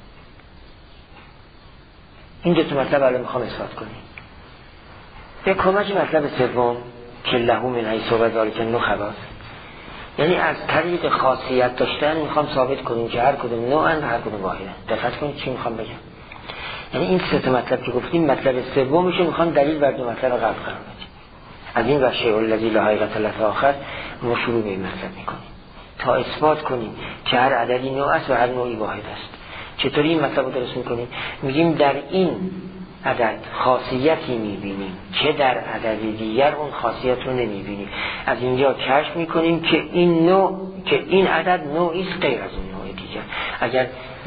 این 2 مطلب الان میخوام اثبات کنیم. به کمک مطلب سوم که لهو من حیث و ذالک نخبات، یعنی از طریق خاصیت داشتن میخوام ثابت کنیم که هر کدوم نوعن هر کدوم واحدن. دقت کنید چی میخوام بگم. یعنی این 3 مطلب که گفتیم مطلب سومش میخوام دلیل بر 2 مطلب قبل قرار بدیم. از این و شیء الذی لا حقیقة له آخر ما شروع به این مطلب میکنیم تا اثبات کنیم که هر عددی نوع است و هر نوعی واحد است. چطوری این مطلب رو درست میکنیم؟ میگیم در این عدد خاصیتی میبینیم که در عدد دیگر اون خاصیت رو نمیبینیم. از اینجا کشف میکنیم که این نوع، که این عدد نوعی است غیر از اون نوع دیگر. اگر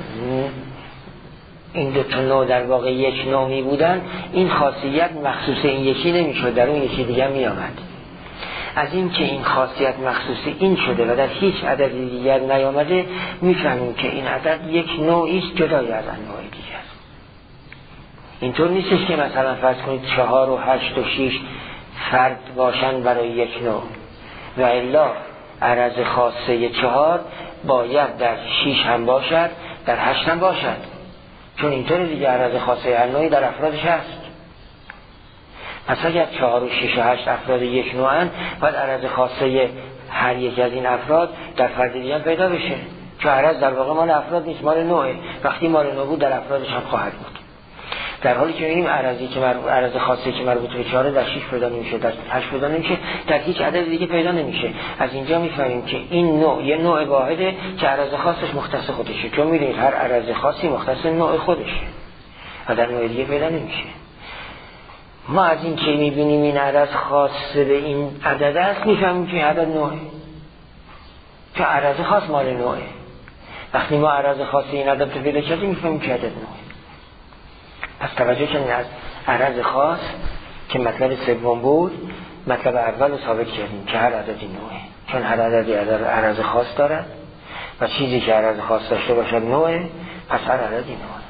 این 2 نوع در واقع یک نوع می بودن این خاصیت مخصوص این یکی نمیشد، در اون یکی دیگر می آمد. از این که این خاصیت مخصوص این شده و در هیچ عدد دیگر نیامده میفهمیم که این عدد یک نوعی است جدای از انواع دیگر. اینطور نیستش که مثلا فرض کنید 4 و 8 و 6 فرد باشن برای یک نوع و الا عرض خاصه 4 باید در 6 هم باشد در 8 هم باشد، چون اینطور دیگه عرض خاصه هر نوعی در افرادش هست. پس اگر 4 و 6 و 8 افراد یک نوعن باید عرض خاصه هر یک از این افراد در فرد دیگه پیدا بشه، چون عرض در واقع مال افراد نیست، مال نوعه. وقتی مال نوع بود در افرادش هم خواهد بود. در حالی که می‌بینیم عرض خاصه که مربوط به 4 در 6 پیدا نمیشه، در 8 پیدا نمیشه، در هیچ عدد دیگه پیدا نمیشه. از اینجا می‌فهمیم که این نوع یه نوع واحده که عرض خاصش مختص خودشه، چون می‌بینید هر عرض خاصی مختص نوع خودشه و در نوع دیگه پیدا نمیشه. ما از این که می‌بینیم این عدد خاص به این عدد است می‌فهمیم که عدد نوعه، که عرض خاص مال نوعه. وقتی ما عرض خاص این عدد رو پیدا کردیم می‌فهمیم که عدد نوعه. پس توجه کنید از عرض خاص که مطلب سوم بود مطلب اول رو ثابت کردیم که هر عددی نوعه، چون هر عددی عرض خاص دارد و چیزی که عرض خاص داشته باشد نوعه، پس هر عددی نوعه.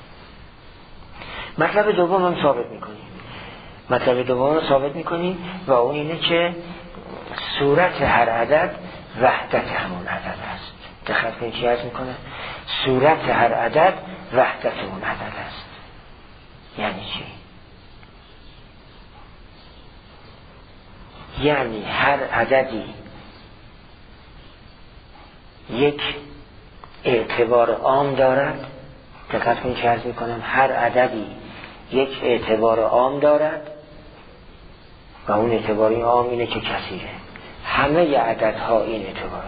مطلب دوم هم ثابت میکنیم و اون اینه که صورت هر عدد وحدت همون عدد است. دقت کنید چی عرض میکنه؟ صورت هر عدد وحدت اون عدد است. یعنی چی؟ یعنی هر عددی یک اعتبار عام دارد. دقت کنید چه عرض میکنم؟ هر عددی یک اعتبار عام دارد و اون اعتباری عام اینه که کثیره. همه عددها این اعتبار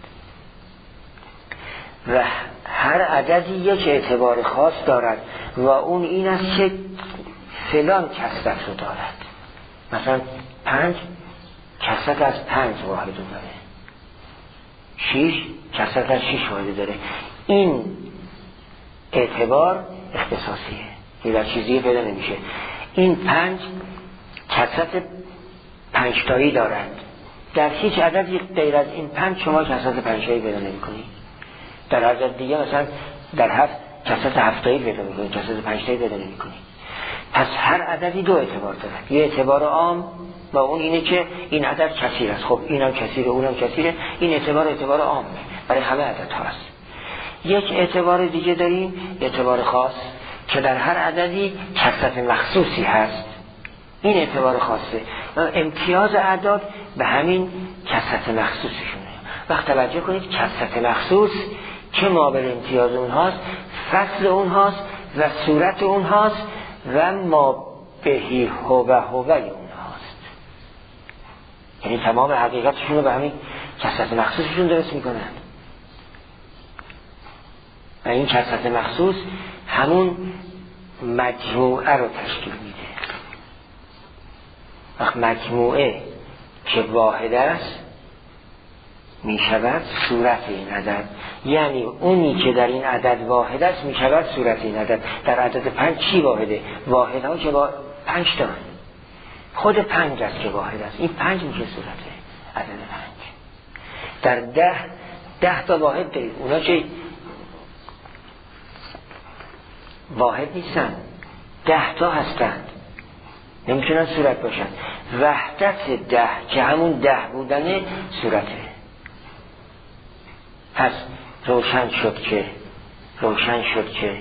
دارند و هر عددی یک اعتبار خاص دارد و اون این است که فلان کثرت رو دارد. مثلا 5 کثرت از 5 واحد رو داره، 6 کثرت از 6 واحد داره. این اعتبار اختصاصیه که در چیزی پیدا نمیشه. این 5 کثرت 5 تایی دارند. در هیچ عددی غیر از این 5 شما کثرت 5 تایی پیدا نمی‌کنید. در عدد دیگه مثلا در 7 کثرت 7 تایی پیدا می‌کنید، کثرت 5 تایی پیدا نمی‌کنید. پس هر عددی 2 اعتبار دارد. یه اعتبار عام و اون اینه که این عدد کثیر است. خب اینم کثیره، اونم کثیره. این اعتبار عامه برای همه عددها است. یک اعتبار دیگه داریم، اعتبار خاص که در هر عددی کثرت مخصوصی هست. این اعتبار خاصه. امتیاز اعداد به همین کثرت مخصوصشونه. وقت توجه کنید کثرت مخصوص که مابل امتیاز اونهاست، فصل اونهاست و صورت اونهاست و ما بهی هوه اونهاست. یعنی تمام حقیقتشون رو به همین کثرت مخصوصشون درست میکنن و این کثرت مخصوص همون مجموعه رو تشکیل میده. وقت مجموعه که واحد است میشود صورت این عدد، یعنی اونی که در این عدد واحد است میشود صورت این عدد. در عدد 5 چی واحده؟ واحد ها که با 5 تا خود 5 است که واحد است، این 5 میشه صورت عدد 5. در 10 تا واحد دارید، اونا چه واحد نیستن، 10 تا هستند، نمیتونن صورت باشن. وحدت 10 که همون 10 بودن صورته. پس روشن شد که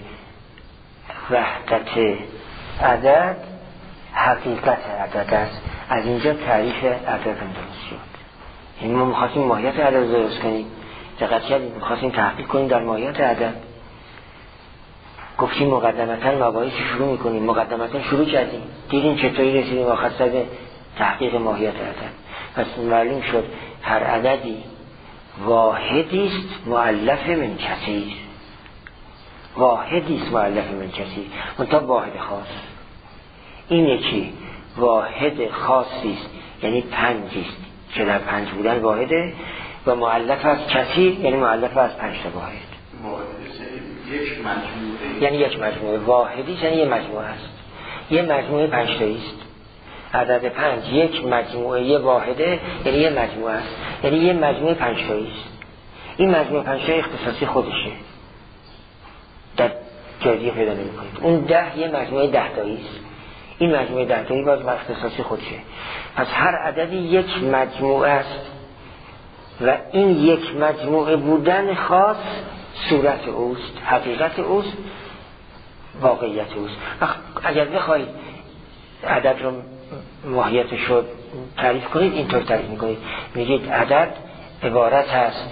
وحدت عدد حقیقت عدد است. از اینجا تعریف عدد هم درست شد. این ما میخواستیم ماهیت عدد درست کنیم، دقت کردیم، میخواستیم تحقیق کنیم در ماهیت عدد. گفتیم مقدمتا مباحث شروع میکنیم، مقدمتا شروع کردیم، دیدیم چطوری رسیدیم آخر سر به تحقیق ماهیت عدد. پس معلوم شد هر عددی واحدی است مؤلف من کثیر، واحدی است مؤلف من کثیر، منتها واحد خاص. اینه که واحد خاصی است، یعنی 5 است که در 5 بودن واحده، و مؤلف از کثیر یعنی مؤلف از 5 تا واحد. یک مجموعه، یعنی یک مجموعه واحدی است، یعنی یک مجموعه است، یه مجموعه 5 تایی است. عدد 5 یک مجموعه واحده، یعنی یه مجموعه است، یعنی یه مجموعه 5 تایی است. این مجموعه 5 تایی اختصاصی خودشه، در جایی پیدا نمی‌کنید. اون 10 یه مجموعه 10 تایی است، این مجموعه 10 تایی باز اختصاصی خودشه. پس هر عددی یک مجموعه است و این یک مجموعه بودن خاص صورت اوست، حقیقت اوست، واقعیت اوست. اگر بخواید عدد رو ماهیتش رو تعریف کنید، اینطور تعریف میکنید، میگید عدد عبارت است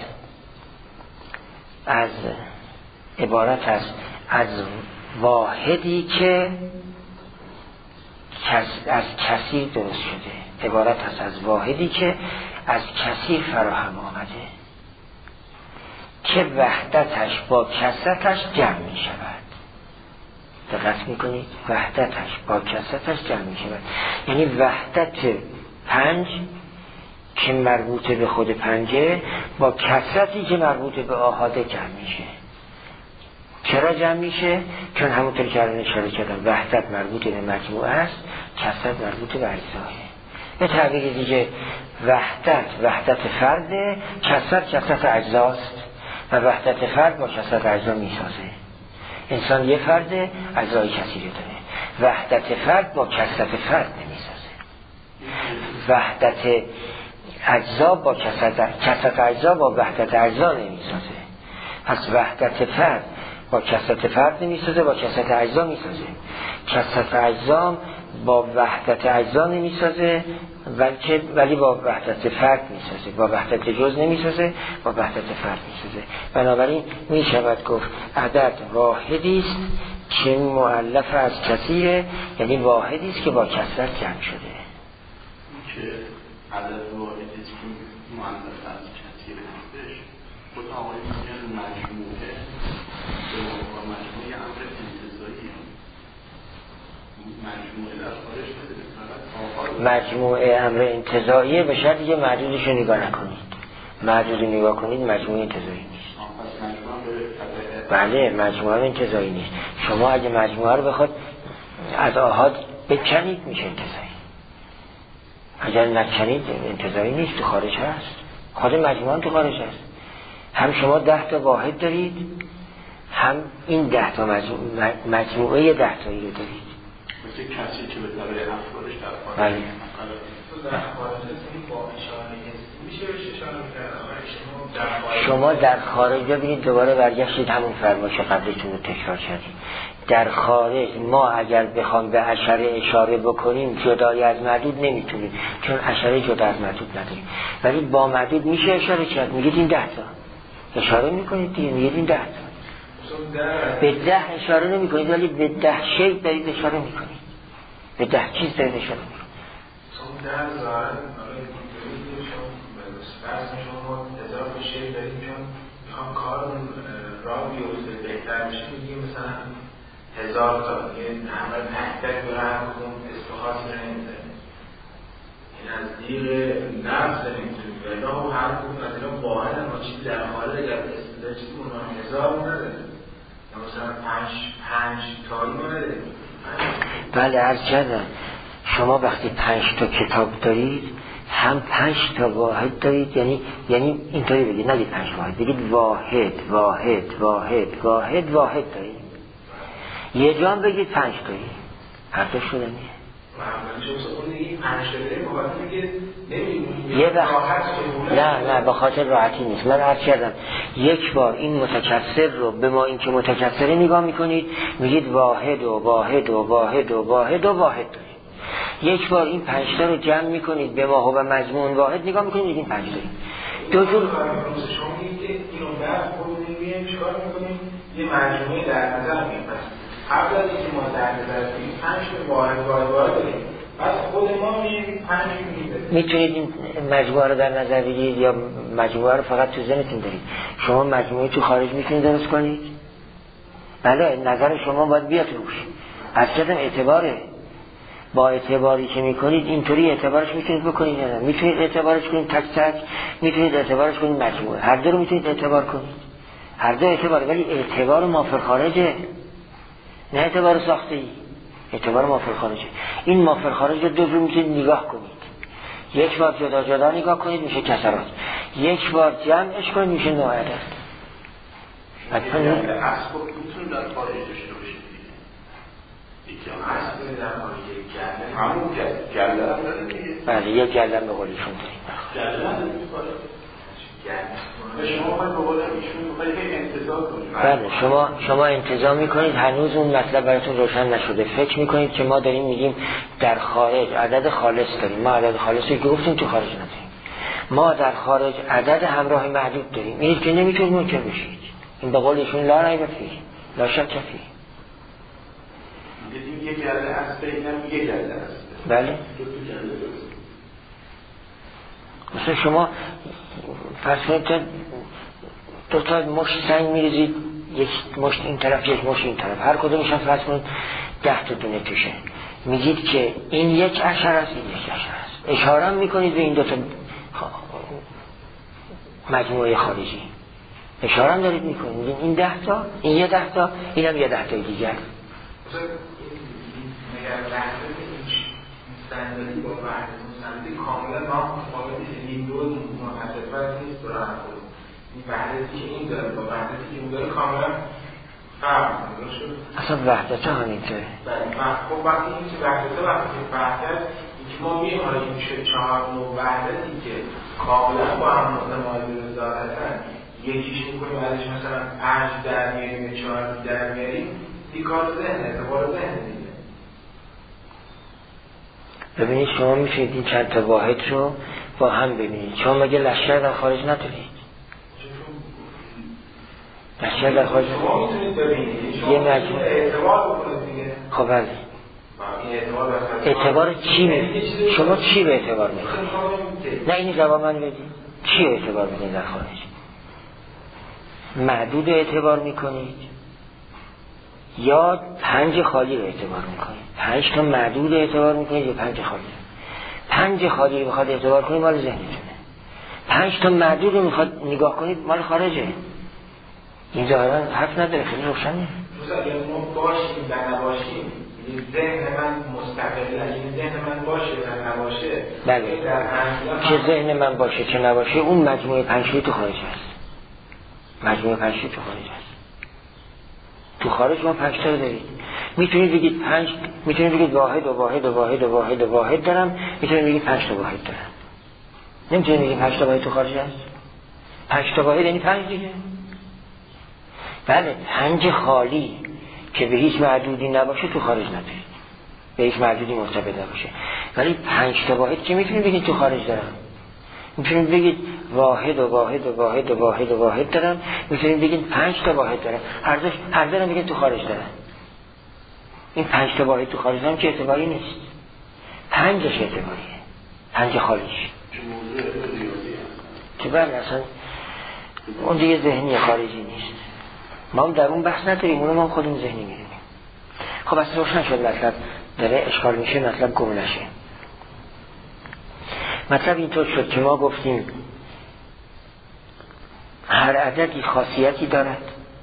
از واحدی که از کثیر درست شده، عبارت است از واحدی که از کثیر فراهم آمده، که وحدتش با کثرتش جمع می شود. دقت میکنید؟ وحدتش با کثرتش جمع می شود، یعنی وحدت 5 که مربوط به خود 5 با کثرتی که مربوط به آحاده جمع میشه. چرا جمع میشه؟ چون همونطور که الان اشاره کردم وحدت مربوط به مجموعه است، کثرت مربوط به اجزاه. به تعبیر دیگه وحدت فرد، کثرت اجزاست و وحدت فرد با کثرت اجزا میسازه. انسان یه فرد، اجزای کثیری داره. وحدت فرد با کثرت فرد نمیسازه. وحدت اجزا با کثرت اجزا با وحدت اجزا نمیسازه. پس وحدت فرد با کثرت فرد نمیسازه، با کثرت اجزا میسازه. کثرت اجزا با وحدت اجزا نمیسازه، ولی با وحدت فرد میسازه. با وحدت جز نمیسازه، با وحدت فرد میسازه. بنابراین میشود گفت عدد واحدی است که مؤلف از کثیره، یعنی واحدی است که با کثرت جمع شده. که عدد واحدی است که مؤلف از کثیره هستش، خود آقای میگن مجموعه به مجموعه امر انتزاعی، مجموعه در خارج مجموعه امر انتزاعیه، به شرط یه معدودش رو نگاه نکنید. معدود رو نگاه کنید مجموعه انتزاعی نیست. بله، مجموعه انتزاعی نیست. شما اگه مجموعه رو بخواد از آحاد بکنید میشه انتزاعی. اگر نکنید انتزاعی نیست، تو خارج هست. خود مجموعه تو خارج هست. هم شما 10 تا واحد دارید، هم این 10 تا مجموعه 10 تایی رو دارید. مثل کسی که به طبع افکارش در خارج در خارج با اشاره میشه بهش اشاره کردن. شما در خارج ببینید، دوباره برگشتید همون فرمایش قبلیتون رو تکرار کردید. در خارج ما اگر بخوام به اشاره اشاره بکنیم جدای از معدود نمیتونیم، چون اشاره جدا از معدود نداریم. ولی با معدود میشه اشاره کرد. میگید این 10 تا اشاره میکنید دیگه، میگید این 10 تا. به 10 اشاره نمیکنید ولی به 10 شی دارید اشاره میکنید، به 10 چیز دارید اشاره میکنید. در ظاهر شما هزار تا شی دارید چون میخوام کار راه بیفته بهتر بشه، میگیم مثلا 1000 تا یه همه تک تک برای هر کدوم استخاصی رو نمیزنیم، این از دیر نفس نمیتونیم وینا و هر کدوم از اینا واحد ما چیزی در خارج اگر استدار چیزی اونها 1000 نداریم یا مثلا 5 تایی نداریم. بله عرض کردم شما وقتی 5 تا کتاب دارید هم 5 تا واحد دارید، یعنی اینطوری بگید، نگید 5 واحد، بگید واحد واحد واحد واحد واحد دارید. یه جان بگید 5 تایی، هر دو شده میه. یه وقت نه به خاطر راحتی نیست. من عرض کردم یک بار این متکسر رو به ما این که متکسره نگاه میکنید، میگید واحد و واحد و واحد و واحد و واحد دارید. یک بار این 5 تا رو جمع میکنید به ما و مجموع واحد نگاه میکنید، میگید 5 دارید. دو جور شما میگید که اینو بعد خودمون میگیم چیکار میکنیم، یه مجموعه در نظر میگیریم. قبل از اینکه ما در نظر بگیریم 5 تا واحد داریم، بعد خود ما میگیم 5 میگیم. میتونید این مجموعه رو در نظر بگیرید یا مجموعه رو فقط تو ذهنتون دارید؟ شما مجموعه تو خارج میتونید درست کنید؟ بله نظر شما باید بیاد روش. اصلا اعتباره، با اعتباری که میکنید اینطوری اعتبارش میتونید بکنید یا نه؟ میتونید اعتبارش کنید تک تک، میتونید اعتبارش کنید مجموعه، هر دو رو میتونید اعتبار کنید، هر دو اعتباره، ولی اعتبار مافر خارجه نه اعتبار ساخته ای، اعتبار مافر خارجه. این مافر خارج رو دو جور میتونید نگاه کنید، یک بار جدا جدا نگاه کنید میشه کسرات، یک بار جمعش کنید میشه نوع عدد. اصلا میتونید در خارج داشته باشید دیگه، اصلا در خارج همون گله هم داریم دیگه. بله یک گله به قولیشون داریم. گله هم داریم شما باید به قول ایشون باید انتظار کنید. بله شما انتظار میکنید، هنوز اون مطلب براتون روشن نشده. فکر میکنید که ما داریم میگیم در خارج عدد خالص داریم. ما عدد خالصی که گفتیم تو خارج نداریم. ما در خارج عدد همراه محدود داریم. این که نمیتونید منکر بشید. این به قول ایشون لا ریب فیه لا شک فیه. میگیم یک گله است، اینم یک گله است. بله. مثلا شما فرض کنید دو تا مشت سنگ میریزید، یک مشت این طرف یک مشت این طرف، هر کدومش هم فرض کنید 10 تا دونه توشه، میگید که این یک عشر است این یک عشر است، اشاره میکنید به این دو تا مجموعه خارجی، اشاره هم دارید میکنید، میگید این 10 تا این یه 10 تا این هم یه 10 تا دیگر. مستندی با وحدت مستندی کاملا مقابل این دو محدثت نیست رو هم کنید. این وحدتی که این داره با وحدتی که اون داره کاملا فرق میکنه. اصلا وحدت هم همینطوره. خب وقتی این که وحدت این که ما میخواهیم میشه 4 نوع وحدتی که کاملا با هم متمایز ظاهرن یکیش میکنیم ازش مثلا 5 در میاریم 4 در میاریم، دیکار ذهن اعتبار ذهن دیگه. ببینید شما میتونید این چند تا واحد رو با هم ببینید. شما مگه لشکر در خارج ندارید؟ لشکر در خارج شما میتونید ببینید یه مجموعه اعتبار بکنید دیگه. خب بله اعتبار چی میکنید؟ شما چی به اعتبار میکنید؟ نه اینی جواب من بدید. چی اعتبار میکنید در خارج؟ معدود اعتبار میکنید یا 5 خالی رو اعتبار میکنید؟ 5 تا معدود اعتبار میکنید یا 5 خالی؟ 5 خالی رو بخواد اعتبار کنید مال ذهنتونه، 5 تا معدود رو میخواد نگاه کنید مال خارجه. این ظاهرا حرف نداره، خیلی روشنه. مثلا اگه ما باشیم و نباشیم، ذهن من مستقل، اگه ذهن من باشه و نباشه، بله چه ذهن من باشه چه نباشه اون مجموعه 5 تو خارج هست. مجموعه 5 تو خارج هست. تو خارج ما 5 تا دارید. میتونید بگید 5، میتونید بگید واحد و واحد و واحد و واحد و واحد دارم، میتونید بگید 5 تا واحد دارم. نمیتونید بگید 5 تا واحد تو خارج هست. 5 تا واحد یعنی 5 دیگه. بله 5 خالی که به هیچ معدودی نباشه تو خارج ندارید، به هیچ معدودی مرتبط نباشه. ولی 5 تا واحد که میتونید بگید تو خارج دارن. میتونید بگید واحد و واحد و واحد و واحد و واحد دارن، میتونید بگید 5 تا واحد دارن، هر دارن بگید تو خارج دارن. این 5 تا واحد تو خارج دارن که اعتباری نیست، 5ش اعتباریه، 5 خالیش که بله اصلا اون دیگه ذهنی خارجی نیست. ما هم در اون بحث نداریم، اونو ما خودمون ذهنی میریم. خب اصلا روشن شد مطلب داره اشکال میشه، مطلب گم نشه. مطلب اینطور شد که ما گفتیم هر عددی خاصیتی دارد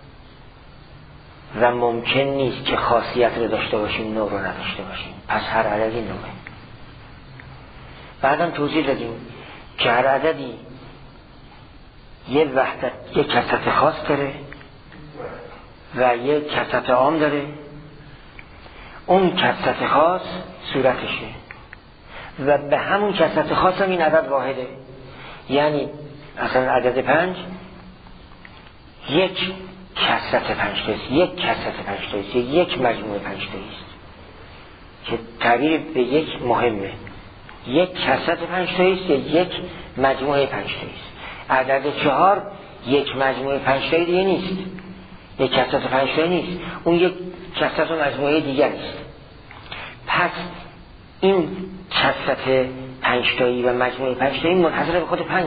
و ممکن نیست که خاصیت رو داشته باشیم نوع رو نداشته باشیم، پس هر عددی نوعه. بعدم توضیح دادیم که هر عددی یه وحدت، یه کثرت خاص داره و یه کثرت عام داره. اون کثرت خاص صورتشه و به همون کثرت خاص هم این عدد واحده. یعنی اصلا عدد 5 یک کثرت 5 تاییست، یک کثرت 5 تاییست، یک مجموعه 5 تاییست که تعبیر به یک مهمه. یک کثرت 5 تاییست، یک مجموعه 5 تاییست. عدد 4 یک مجموعه 5 تایی دیگه نیست، یک کثرت 5 تایی نیست، اون یک کثرت و مجموعه دیگر است. پس این کثرت 5 تایی و مجموعه 5 تایی منحصر به خود 5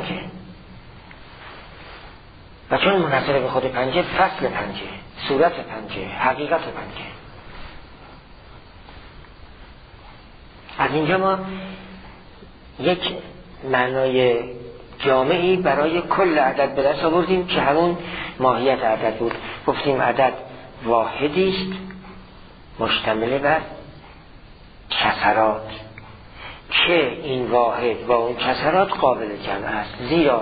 و چون منحصر به خود 5 فصل 5 صورت 5 حقیقت 5. از اینجا ما یک معنای جامعی برای کل عدد به دست آوردیم که همون ماهیت عدد بود. گفتیم عدد واحدی است مشتمل بر کسرات که این واحد با اون کسرات قابل جمع است، زیرا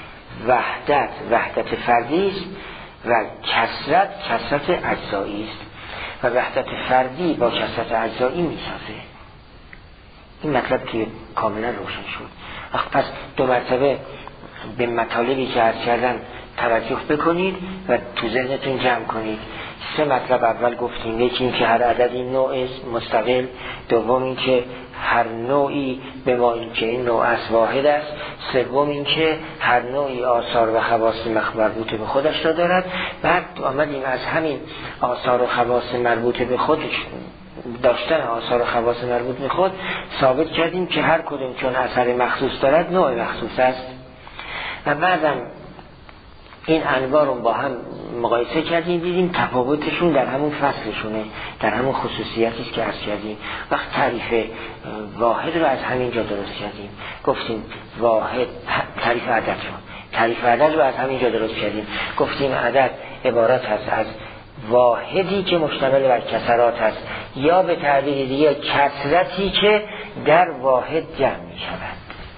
وحدت فردی است و کثرت اجزایی است و وحدت فردی با کثرت اجزایی میسازه. این مطلب که کاملا روشن شد. پس 2 مرتبه به مطالبی که عرض کردم توجه بکنید و تو ذهنتون جمع کنید. 3 مطلب اول گفتیم، یکی این که هر عددی نوع مستقل، دوم این که هر نوعی به ما این که این نوع از واحد است، سوم این که هر نوعی آثار و خواص مربوط به خودش را دارد. بعد آمدیم از همین آثار و خواص مربوط به خودش داشتن آثار و خواص مربوط به خود ثابت کردیم که هر کدوم چون اثر مخصوص دارد نوع مخصوص است و بعدم این انواع رو با هم مقایسه کردیم، دیدیم تفاوتشون در همون فصلشونه، در همون خصوصیتی است که عرض کردیم. وقت تعریف واحد رو از همین جا درست کردیم، گفتیم واحد تعریف عدد رو از همین جا درست کردیم، گفتیم عدد عبارت است از واحدی که مشتمل بر کسرات است یا به تعبیر دیگه کثرتی که در واحد جمع می شود،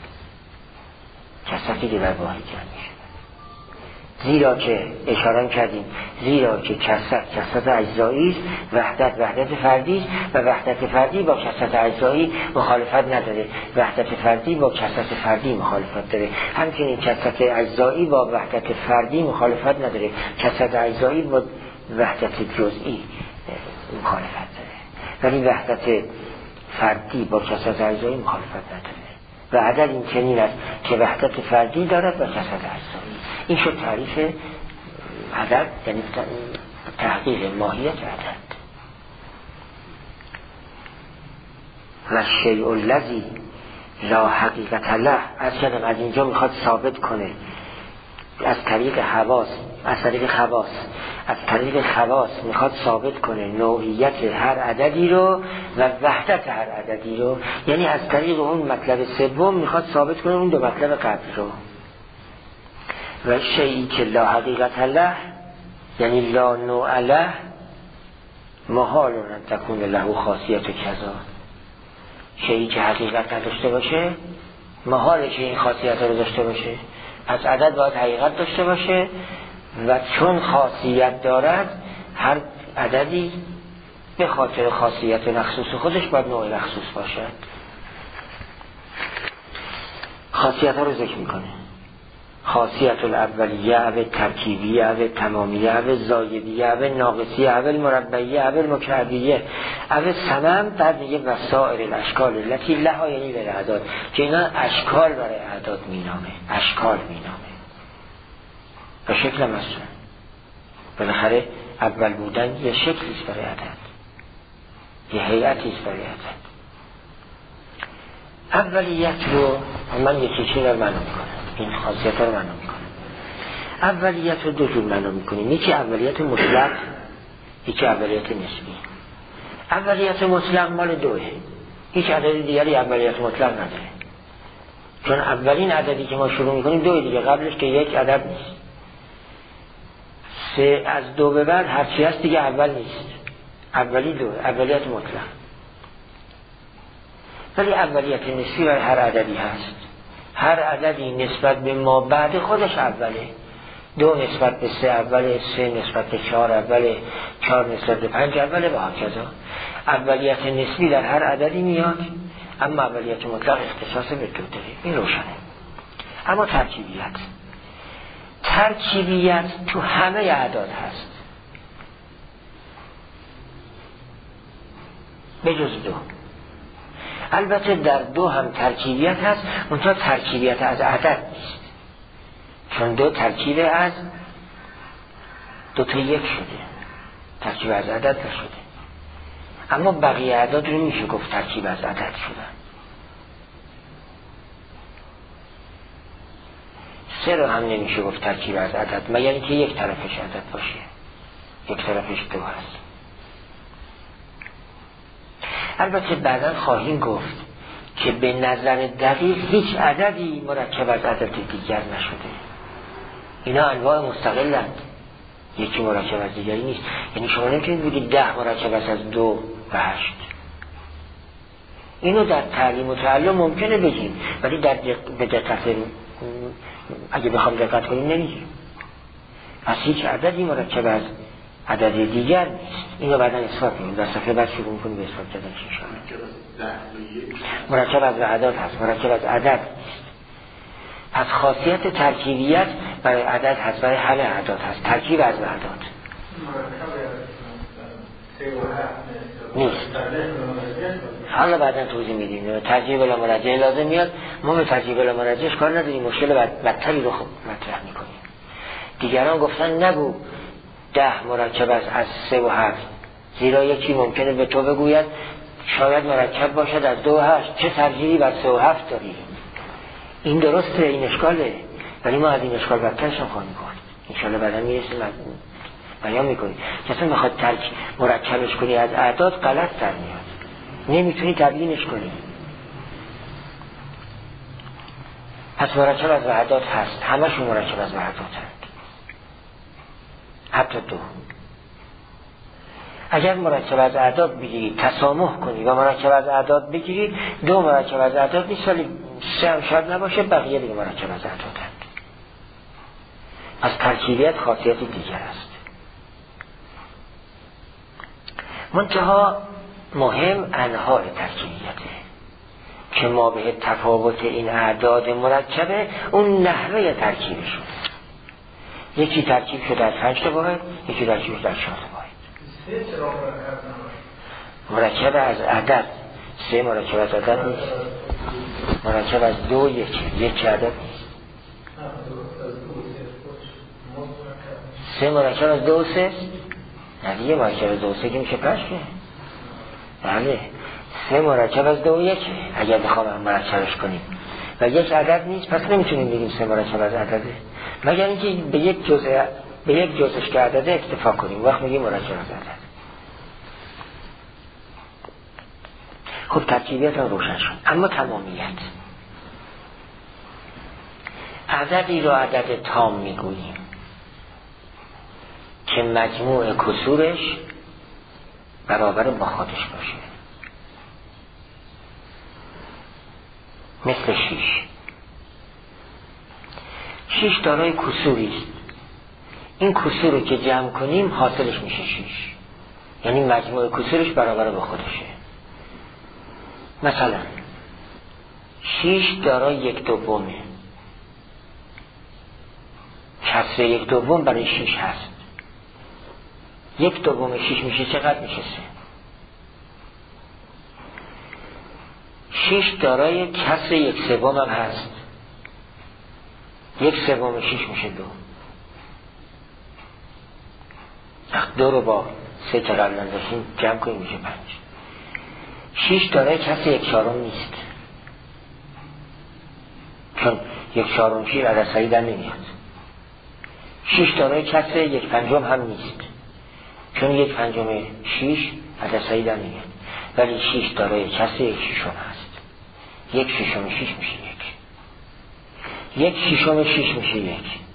کثرتی که در واحد جمع می شود. زیرا که اشاره کردیم، زیرا که کثرت اجزایی است، وحدت فردی است و وحدت فردی با کثرت اجزایی مخالفت نداره، وحدت فردی با کثرت فردی مخالفت داره. همچنین کثرت اجزایی با وحدت فردی مخالفت نداره، کثرت اجزایی با وحدت جزئی مخالفت داره، ولی وحدت فردی با کثرت اجزایی مخالفت نداره. و عدد این چنین است که وحدت فردی دارد و کثرت اجزایی. این شد تعریف عدد، یعنی تحقیق ماهیت عدد. و شیء الذی لا حقیقت له، از اینجا میخواد ثابت کنه از طریق خواص میخواد ثابت کنه نوعیت هر عددی رو و وحدت هر عددی رو، یعنی از طریق اون مطلب سوم میخواد ثابت کنه اون 2 مطلب قبل رو. و شیئی که لا حقیقت له یعنی لا نوع له محال ان تکون له خاصیت کذا، شیئی که حقیقت نداشته باشه محاله که این خاصیت رو داشته باشه. پس عدد باید حقیقت داشته باشه و چون خاصیت دارد هر عددی به خاطر خاصیت مخصوص خودش باید نوع مخصوص باشد. خاصیت ها رو ذکر میکنه. خاصیت الاولیه او ترکیبیه او تمامیه او زایدیه او ناقصیه او المربعیه او المکعبیه او سمم. بعد میگه وسائر الاشکال التي لها، یعنی للاعداد، که اینا اشکال برای اعداد مینامه، اشکال مینامه به شکل مثلا. بالاخره اول بودن یه شکلیست برای عدد، یه هیئتیست برای عدد. اولیت رو من یکی رو معنا میکنم، این خاصیت رو معنا میکنم. اولیت رو دو جور معنا میکنیم، یکی اولیت مطلق، یکی اولیت نسبی. اولیت مطلق مال دوه، هیچ عدد دیگری اولیت مطلق نداره، چون اولین عددی که ما شروع میکنیم دوی دیگه، قبلش که یک عدد نیست. سه از دو به بعد هرچی هست دیگه اول نیست، اولی دو، اولیت مطلق. ولی اولیت نسبی برای هر عددی هست، هر عددی نسبت به ما بعد خودش اوله. دو نسبت به سه اوله، سه نسبت به چهار اوله، چهار نسبت به پنج اوله و هکذا. اولیت نسبی در هر عددی میاد، اما اولیت مطلق اختصاص به دو داره، این روشنه. اما ترکیبیت تو همه اعداد هست به جز دو. البته در دو هم ترکیبیت هست، منتها ترکیبیت از عدد نیست، چون دو ترکیب از دو تا یک شده، ترکیب از عدد نشده. اما بقیه اعداد رو میشه گفت ترکیب از عدد شدن. سه رو هم نمیشه گفت ترکیب از عدد، مگر اینکه یک طرفش عدد باشه، یک طرفش دو هست. البته بعدا خواهیم گفت که به نظر دقیق هیچ عددی مرکب از عدد دیگر نشده، اینا انواع مستقلند، یکی مرکب از دیگری نیست. یعنی شما نمیتونید بگید 10 مرکب از 2 و 8. اینو در تعلیم و تعلم ممکنه بگیم، ولی به دقت اگه بخوام دقت کنیم نمیگیم. پس هیچ عددی مرکب از عدد دیگر نیست. اینو بعدا اثبات کنیم، در صفحه بعد شروع کنیم به اثبات کردن مرکب از اعداد هست، مرکب از عدد نیست. پس خاصیت ترکیبیت برای عدد هست، برای همه اعداد هست، ترکیب از اعداد نیست. حالا بعدا توضیح میدیم. ترکیب بلا مرجع لازم میاد، ما به ترکیب بلا مرجعش کار نداریم، مشکل بدتری رو مطرح میکنیم. دیگران گفتن نگو 10 مرکب از 3 و 7، زیرا یکی ممکنه به تو بگوید شاید مرکب باشد از 2 و 8، چه ترجیحی بر 3 و 7 داری؟ این درسته، این اشکاله، ولی ما از این اشکال بدترش هم خواهیم گفت انشاءالله. بعدا میرسیم بیان میکنیم که اصلا میخواد مرکبش کنی از اعداد غلط در میاد، نمیتونی تبیینش کنی. پس مرکب از اعداد هست، همشون مرکب از اعداد هست، حتی 2. اگر مرکب از اعداد بگیری تسامح کنی و مرکب از اعداد بگیری، 2 مرکب از اعداد نیست، ولی 3 هم شاید نباشه، بقیه دیگه مرکب از اعداد هست. از ترکیبیت خاصیتی دیگر است. منتها مهم انواع ترکیبیته که ما به تفاوت این اعداد مرکبه اون نحوه ترکیبشون. یکی ترکیب شده از 5 تا واحد، یکی ترکیب شده از 4 تا واحد. مرکب از عدد 3 مرکب از عدد نیست، مرکب از 2 یک عدد نیست. 3 مرکب از 2 و 3 نه دیگه، مرکب از 2 و 3 که میشه 5. بله 3 مرکب از 2 و 1 اگر بخوام مرکبش کنیم و یک عدد نیست، پس نمیتونیم بگیم 3 مرکب از عدده، مگر اینکه به یک جزش که عدده اکتفا کنیم، وقت میگیم مرکب از عدد. خب ترکیبیت هم روشن شد. اما تمامیت، عددی رو عدد تام میگوییم که مجموع کسورش برابر با خودش باشه. مثل 6 دارای کسوری است، این کسور رو که جمع کنیم حاصلش میشه 6، یعنی مجموع کسورش برابر با خودشه. مثلا 6 دارای 1/2، کسر یک دوم برای 6 هست. یک دوم 6 میشه چقدر میشه؟ 3. 6 دارای کسر یک سوم هم هست. یک سوم 6 میشه 2. 2 رو با 3 تا قبل انداشتیم جمع کنیم میشه 5. 6 دارای کسر یک چهارم نیست، چون یک چهارم 6 عدد صحیح در نمیاد. 6 دارای کسر یک پنجم هم نیست، چون یک پنجم 6 عدد صحیح در نمیاد. ولی 6 دارای کسر یک ششم هست. یک ششم 6 میشه 1. یک ششم 6 میشه 1.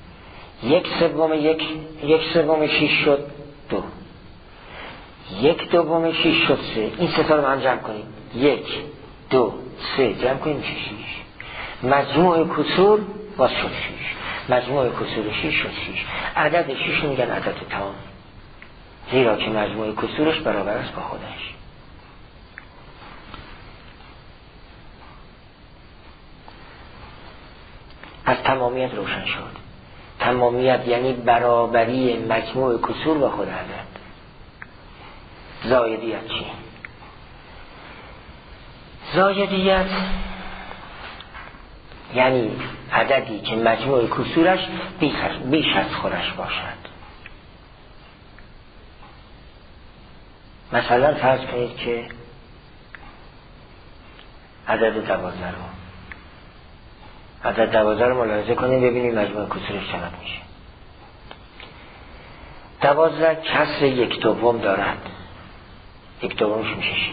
یک سوم 6 شد 2. یک دوم 6 شد 3. این سه تا رو هم جمع کنیم. 1 2 3 جمع کنیم میشه 6. مجموع کسور باز شد 6. مجموع کسور 6 شد 6. عدد 6 میگن عدد تام، زیرا که مجموع کسورش برابر است با خودش. از تمامیت روشن شد. تمامیت یعنی برابری مجموع کسور با خود عدد. زایدیت چی؟ زایدیت یعنی عددی که مجموع کسورش بیش از خودش باشد. مثلا فرض کنید که عدد 12 رو ملاحظه کنید ببینید مجموع کسورش چقدر میشه. 12 کسر یک دوم دارد. یک دومش میشه 6.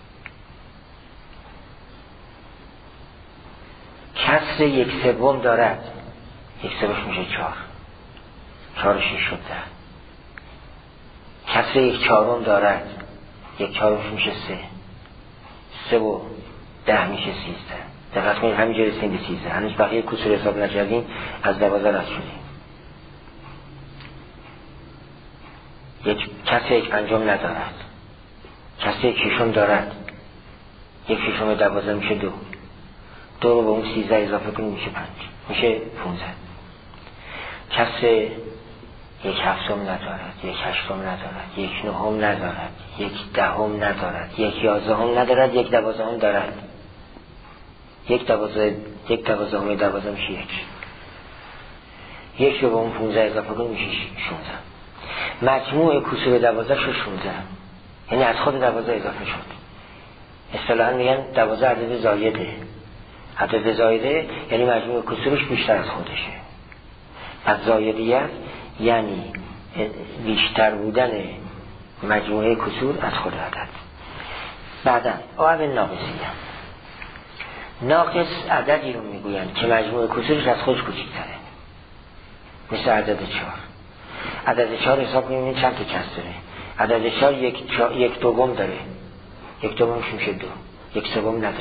کسر یک سوم دارد. یک سومش میشه 4. 4 و 6 شد 10. کسر یک چهارم دارد. یک چهارمش میشه 3. 3 و 10 میشه 13. دقت کنید همینجا رسیم به 13. هنوز بقیه کسور حساب نکردیم، از 12 رد شدیم. کسر یک پنجم ندارد. کسر یک ششم دارد. یک ششم 12 میشه 2. 2 رو به اون 13 اضافه کنیم میشه 5. میشه 15. کسر یک هفتم ندارد. یک هشتم ندارد. یک نهم ندارد. یک دهم ندارد. یک یازدهم ندارد. یک دوازدهم دارد. یک دوازدهم 12 میشه 1. یک رو به اون 15 اضافه کنیم میشه 16. مجموع کسور 12 شد 16. یعنی از خود 12 اضافه شد. اصطلاحاً میگن 12 عدد زایده. عدد زایده یعنی مجموع کسورش بیشتر از خودشه. پس زایدیت یعنی بیشتر بودن مجموعه کسور از خود عدد. بعدا آب ناقصیه. ناقص عددی رو میگویند که مجموع کسورش از خودش کوچکتره، مثل عدد 4. عدد 4 حساب کنیم چند تا کسر داره. عدد 4 یک دوم داره. یک دومش میشه 2. یک سوم نداره.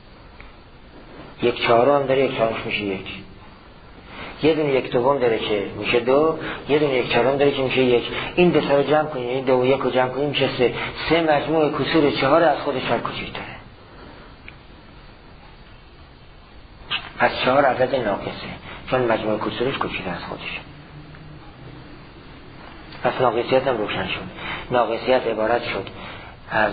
یک چهارم داره. یک چهارمش میشه 1. یه دونه یک دوم داره که میشه 2. یه دونه یک چهارم داره که میشه 1. این دو تا رو جمع کنیم، این 2 و 1 رو جمع کنیم میشه 3. 3 مجموع کسور 4 از خودش هم کوچکتره. پس 4 عدد ناقصه، چون مجموع کسورش کوچیک از خودش. پس ناقصیت هم روشن شد. ناقصیت عبارت شد از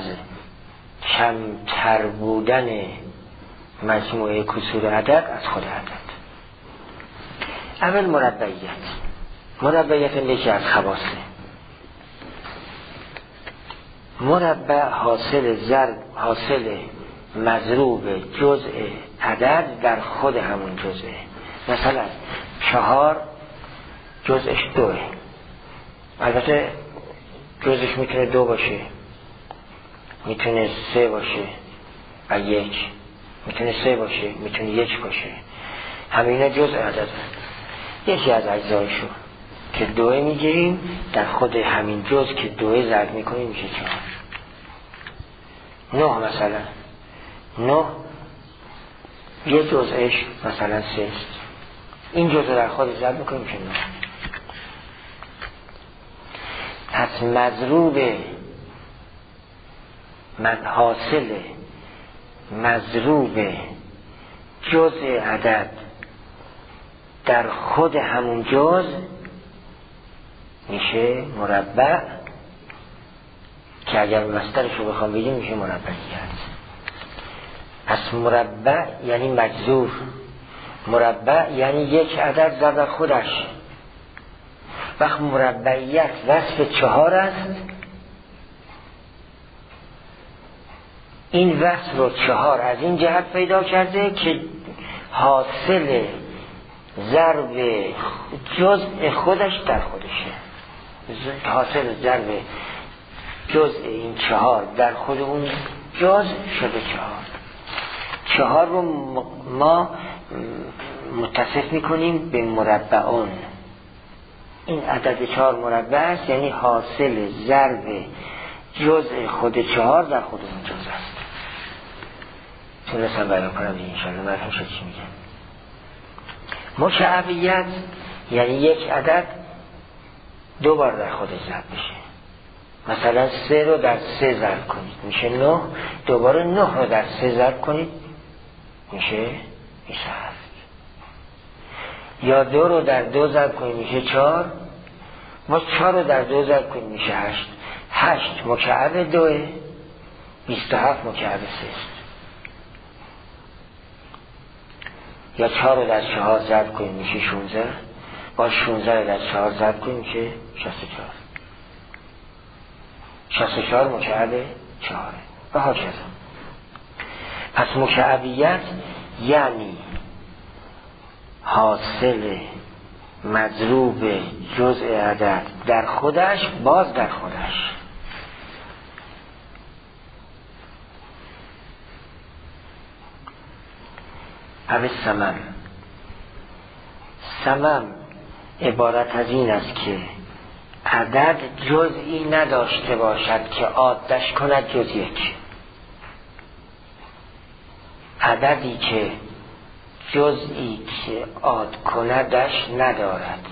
کمتر بودن مجموعه کسور عدد از خود عدد. اول مربعیت یکی از خواصه. مربع حاصل مضروب جزء عدد در خود همون جزءه. مثلا 4 جزءش 2. البته جزءش میتونه 2 باشه، میتونه 3 باشه و 1، میتونه 3 باشه، میتونه 1 باشه. همینا جزء عدد هست. یکی از اجزایشو که 2 میگیریم در خود همین جزء که 2 ضرب میکنیم میشه 4. 9 مثلا 9 یه جزءش مثلا 3 است. این جزء در خود ضرب میکنیم میشه 9. پس مضروب حاصل مضروب جزء عدد در خود همون جز میشه مربع، که اگر مصدرش رو بخوام بگیم میشه مربعیت. پس مربع یعنی مجذور، مربع یعنی یک عدد ضرب خودش. وقت مربعیت وصف 4 است، این وصف رو 4 از این جهت پیدا کرده که حاصل ضرب جزء خودش در خودشه. حاصل ضرب جزء این 4 در خود اون جزء شده 4 رو ما متصف میکنیم به مربعون. این عدد 4 مربع است، یعنی حاصل ضرب جزء خود 4 در خود اون جزء است. تونستم بیان کنم دیگه انشاءالله مرحوم شد چی میگن. مشعبیت یعنی یک عدد 2 بار در خودش ضرب بشه. مثلا 3 رو در 3 ضرب کنید میشه 9، دوباره 9 رو در 3 ضرب کنید میشه 27. یا 2 رو در 2 ضرب کنید میشه 4، ما 4 رو در 2 ضرب کنید میشه 8. 8 مکعب 2، 27 مکعب 3 است. یا 4 رو در 4 ضرب کنید میشه 16، با 16 رو در 4 ضرب کنید میشه 64. 64 مکعب 4 و ها کذا. پس مکعبیت یعنی حاصل مضروب جزء عدد در خودش باز در خودش. او سمم. سمم عبارت از این است که عدد جزئی نداشته باشد که عادش کند جز یک. عددی که جزئی که عاد کندش ندارد،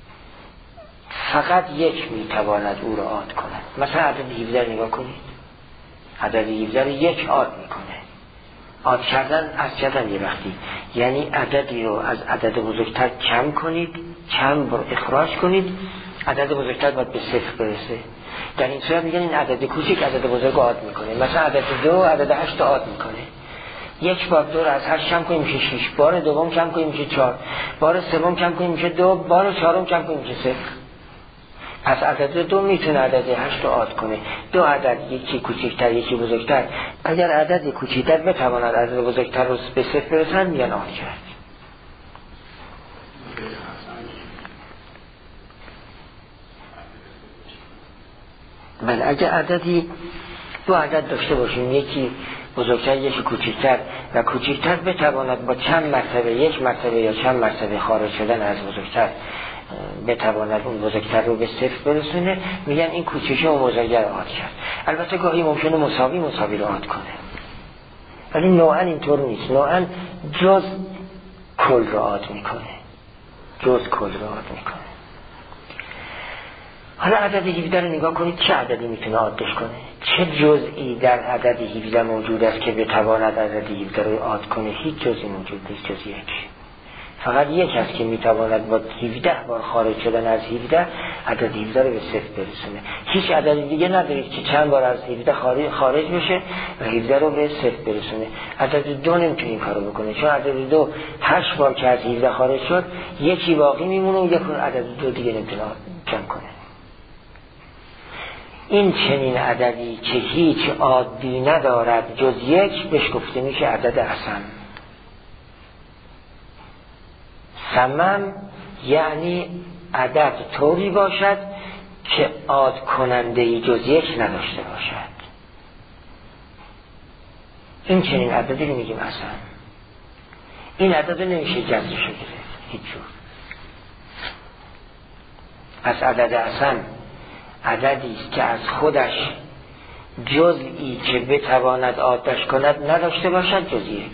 فقط یک میتواند او را عاد کند. مثلا عدد 17 نگاه کنید، عدد 17 رو یک عاد میکنه. عاد کردن از کردن یه وقتی یعنی عددی رو از عدد بزرگتر کم کنید، کم رو اخراج کنید، عدد بزرگتر باید به 0 برسه. در این صورت میگن این عدد کوچک عدد بزرگ رو عاد میکنه. مثلا عدد 2 عدد 8 عاد میکنه. یک بار 2 رو از 8 کم کنیم میشه 6، بار دوم کم کنیم میشه 4، بار سوم کم کنیم میشه 2، بار چهارم کم کنیم میشه 0. پس عدد 2 میتونه عدد 8 رو عاد کنه. 2 عدد، یکی کوچکتر یکی بزرگتر، اگر عدد کوچکتر بتواند عدد بزرگتر رو به 0 برسن میگن عاد کرد. بله اگر عددی 2 عدد داشته باشیم، یکی بزرگتر یکی کوچکتر و کوچکتر بتواند با چند مرتبه، یک مرتبه یا چند مرتبه خارج شدن از بزرگتر بتواند اون بزرگتر رو به 0 برسونه، میگن این کوچکه و بزرگتر رو عاد کرد. البته گاهی ممکنه مساوی رو عاد کنه، ولی نوعا اینطور نیست. نوعا جز کل رو عاد میکنه، جز کل رو عاد میکنه. حالا عدد 17 رو نگاه کنید، چه عددی میتونه عادش کنه؟ چه جزئی در عدد 17 موجود است که بتواند عدد 17 رو عاد کنه؟ هیچ جزئی موجود نیست جز یک. فقط یک است که میتواند با 17 بار خارج شدن از 17 عدد 17 رو به 0 برسونه. هیچ عدد دیگه ندارید که چند بار از 17 خارج بشه و 17 رو به 0 برسونه. عدد 2 نمیتونه این کارو بکنه، چون عدد 2 8 بار که از 17 خارج شد یکی باقی میمونه و یک عدد 2 دیگه نمیتونه جمع کنه. این چنین عددی که هیچ عادی ندارد جز یک بهش گفته میشه عدد اصم. صمم یعنی عدد طوری باشد که عاد کننده ای جز یک نداشته باشد. این چنین عددی رو میگیم اصم. این عدد نمیشه جذبش گرفت هیچ جور. پس عدد اصم عددی است که از خودش جزئی که بتواند عادش کند نداشته باشد جز یک،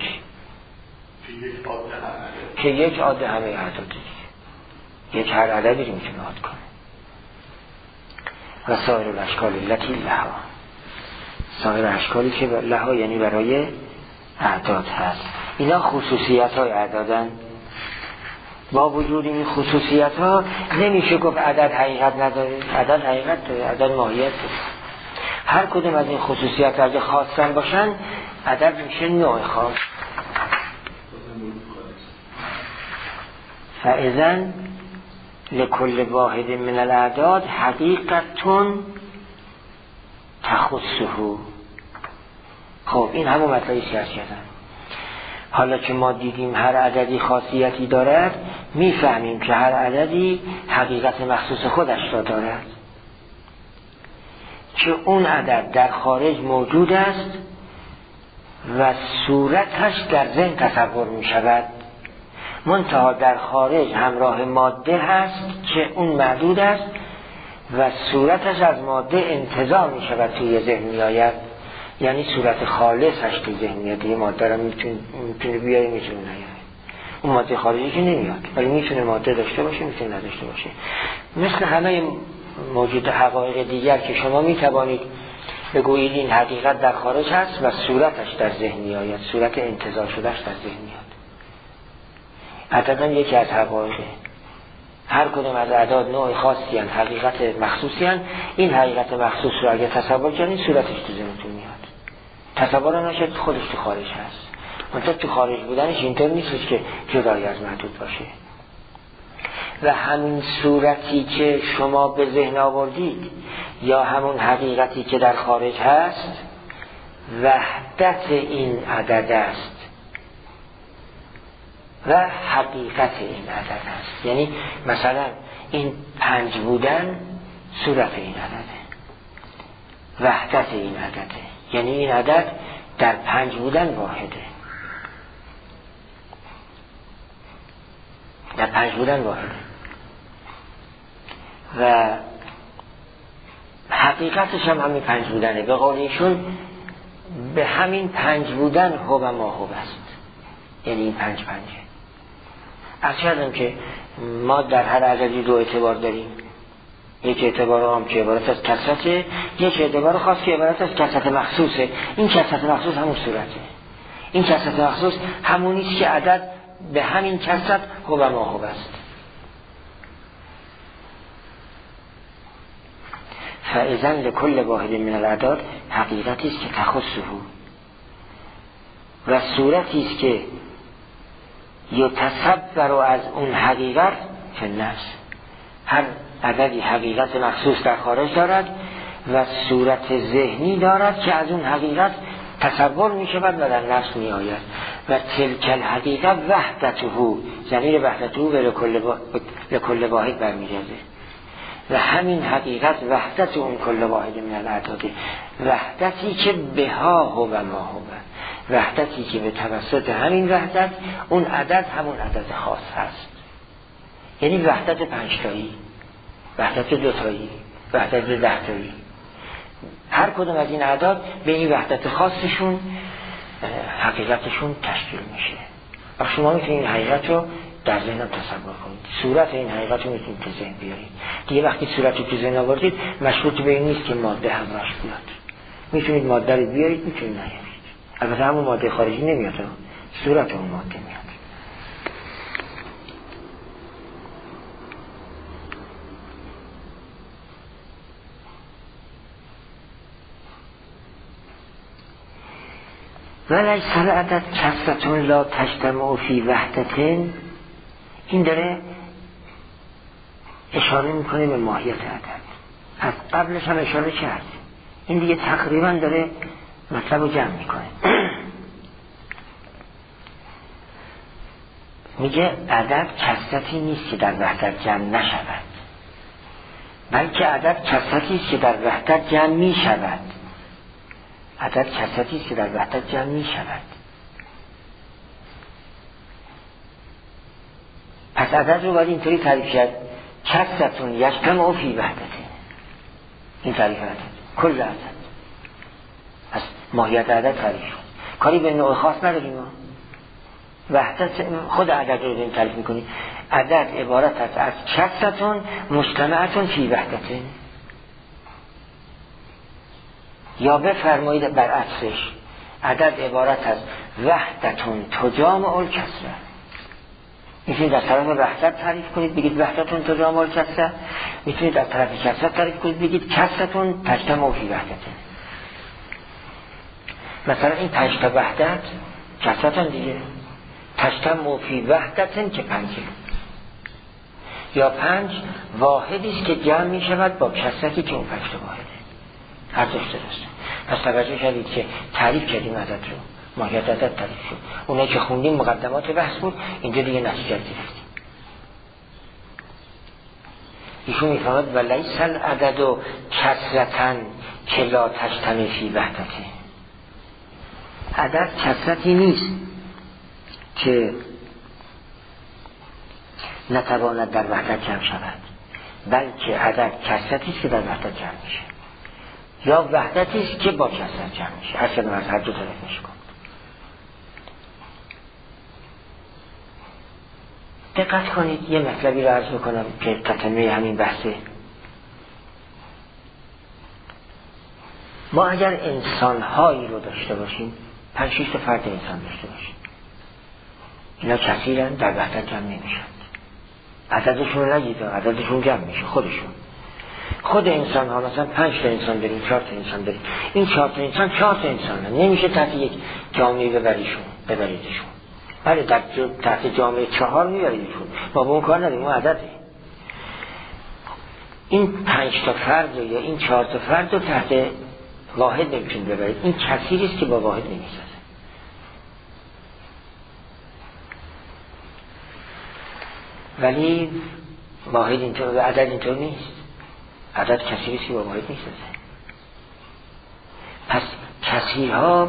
که یک عاد همه اعداد، یک هر عددی رو میتونه عاد کنه. و سایر الاشکال التي لها، سایر اشکالی که لها یعنی برای اعداد هست. اینا خصوصیت های اعدادن. با وجود این خصوصیت ها نمیشه گفت عدد حقیقت نداره. عدد حقیقت داره، عدد ماهیت داره. هر کدوم از این خصوصیت اگه خاصن باشن عدد میشه نوع خاص. فاذن لكل واحد من الاعداد حقیقتون تخصه. خب این همون مطلبی که عرض کردم. حالا که ما دیدیم هر عددی خاصیتی دارد، میفهمیم که هر عددی حقیقت مخصوص خودش را دارد که اون عدد در خارج موجود است و صورتش در ذهن تصور می شود، منتها در خارج همراه ماده هست که اون معدود است و صورتش از ماده انتزاع می شود، توی ذهن می آید. یعنی صورت خالصش توی ذهن می آید. یه ماده را میتونه بیاری، میتونه نیاره. اون ماده خارجی که نمیاد، ولی میتونه ماده داشته باشه، میتونه نداشته باشه. مثل همه موجود حقایق دیگر که شما میتوانید بگویید این حقیقت در خارج هست و صورتش در ذهن می آید، صورت انتزاع شدهش در ذهن میاد. عددم یکی از حقایقه. هر کدوم از اعداد نوع خاصی هستند، حقیقت مخصوصی هستند. این حقیقت مخصوص رو اگه تصور کنید صورتش تو ذهنتون میاد. تصور نشد خودش تو خارج هست. منتها تو خارج بودنش اینطور نیست که جدای از محدود باشه. و همین صورتی که شما به ذهن آوردید یا همون حقیقتی که در خارج هست وحدت این عدد است و حقیقت این عدد است. یعنی مثلا این 5 بودن صورت این عدده، وحدت این عدده. یعنی این عدد در 5 بودن واحده، در 5 بودن واحده و حقیقتش هم همین 5 بودنه. به قول ایشون به همین 5 بودن هو و ما هو است. یعنی این 5 پنجه. عرض کردم که ما در هر عددی 2 اعتبار داریم. یک اعتبار عام که عبارت از کثرته، یک اعتبار خاص که عبارت از کثرت مخصوصه. این کثرت مخصوص همون صورته. این کثرت مخصوص همونیست که عدد به همین کثرت هو و ما هو است. فاذن لكل واحد من الاعداد حقیقتی است که تخصه و صورتی است که یتصور از اون حقیقت فی النفس. هر عددی حقیقت مخصوص در خارج دارد و صورت ذهنی دارد که از اون حقیقت تصور می شود و در نفس می آید. و تلک الحقیقت وحدته، ضمیر وحدته و لکل واحد برمیگرده. و همین حقیقت وحدت اون کل واحد من الاعداد، وحدتی که بها هو و ما هو، وحدتی که به توسط همین وحدت اون عدد همون عدد خاص هست. یعنی وحدت 5 تایی، وحدت 2 تایی، وحدت 10 تایی. هر کدوم از این اعداد به این وحدت خاصشون حقیقتشون تشکیل میشه. و شما میتونید این حقیقت رو در ذهنم تصور کنید. صورت این حقیقت رو میتونید تو ذهن بیارید. دیگه وقتی صورت رو تو ذهن آوردید مشروط به این نیست که ماده همراهش بیاد. میتونید ماده رو بیارید، میتونید نیارید. البته همون ماده خارجی نمیاد، صورت اون ماده میاد. ولیس العدد کثرة لا تجتمع فی وحدة. این داره اشاره میکنه به ماهیت عدد. از قبلش هم اشاره کرد. این دیگه تقریبا داره مطلب رو جمع میکنه. میگه عدد کثرتی نیست که در وحدت جمع نشود، بلکه عدد کثرتی است که در وحدت جمع میشود. عدد کثرتی است که در وحدت جمع میشود. پس عدد رو باید اینطوری تعریف کرد: کثرتون یجتمع فی وحدته. این تعریف عدد، کل عدد از ماهیت عدد تعریف شد. کاری به نوع خاص نداریم ما. وحدت خود عدد رو این تعریف میکنی. عدد عبارت است از کثرتون مجتمعتون فی وحدته. یا بفرمایید برعکسش، عدد عبارت از وحدتون تجامع الکثره. میتونید از طرف وحدت تعریف کنید بگید وحدتون تجامع الکسرة، میتونید از طرف کسرت تعریف کنید بگید کسرتون تجتمع فی وحدته. مثلا این 5 تا وحدت کسرتن دیگه، تجتمع فی وحدتن که 5 یا 5 واحدی است که جمع می شود با کسرتی که اون 5 تا واحده. هر دوش درسته. پس توجه کردید که تعریف کردیم عدد رو، ماهیت عدد تعریف شد. اونایی که خوندیم مقدمات بحث بود، اینجا دیگه نتیجه گرفتیم. ایشون میفهمد و لیس العدد و کسرتن که لا تجتمع فی وحدته. عدد کسرتی نیست که نتواند در وحدت جمع شود، بلکه عدد کسرتی است که در وحدت جمع میشه، یا وحدتی است که با کسرت جمع میشه. اصلا از هر دو طرف میشه کن. دقت کنید یه مطلبی رو عرض بکنم که تتمه همین بحثه. ما اگر انسانهایی رو داشته باشیم 5-6 تا فرد انسان داشته باشیم، اینا کثیرن در وحدت جمع نمیشن. عددشون رو نگید، عددشون جمع میشه خودشون. خود انسان ها مثلا 5 تا انسان داریم، 4 تا انسان داریم، این 4 تا انسان 4 تا انسان هم. نمیشه تحت یک جامعه ببریدشون. بله در تحت جامعه 4 میبریدشون، ما به اون کار نداریم، اون عدده. این 5 تا فرد یا این 4 تا فرد رو تحت واحد نمیتونید ببرید. این کثیری است که با واحد نمیسازه. ولی واحد اینطور، عدد اینطور نیست. عدد کثیری است که با واحد نمیسازه. پس کثیرها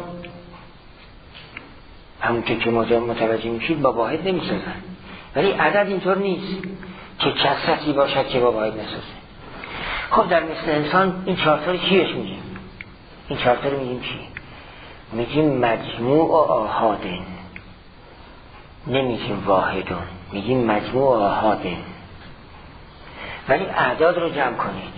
همونطور که متوجه میشید با واحد نمیسازن، ولی عدد اینطور نیست که کثرتی باشد که با واحد نسازه. خب در مثل انسان این 4 تا رو چیش میگیم؟ این 4 تا رو میگیم چی؟ میگیم مجموع و آحادن، نمیگیم واحدون، میگیم مجموع و آحادن. ولی اعداد رو جمع کنید،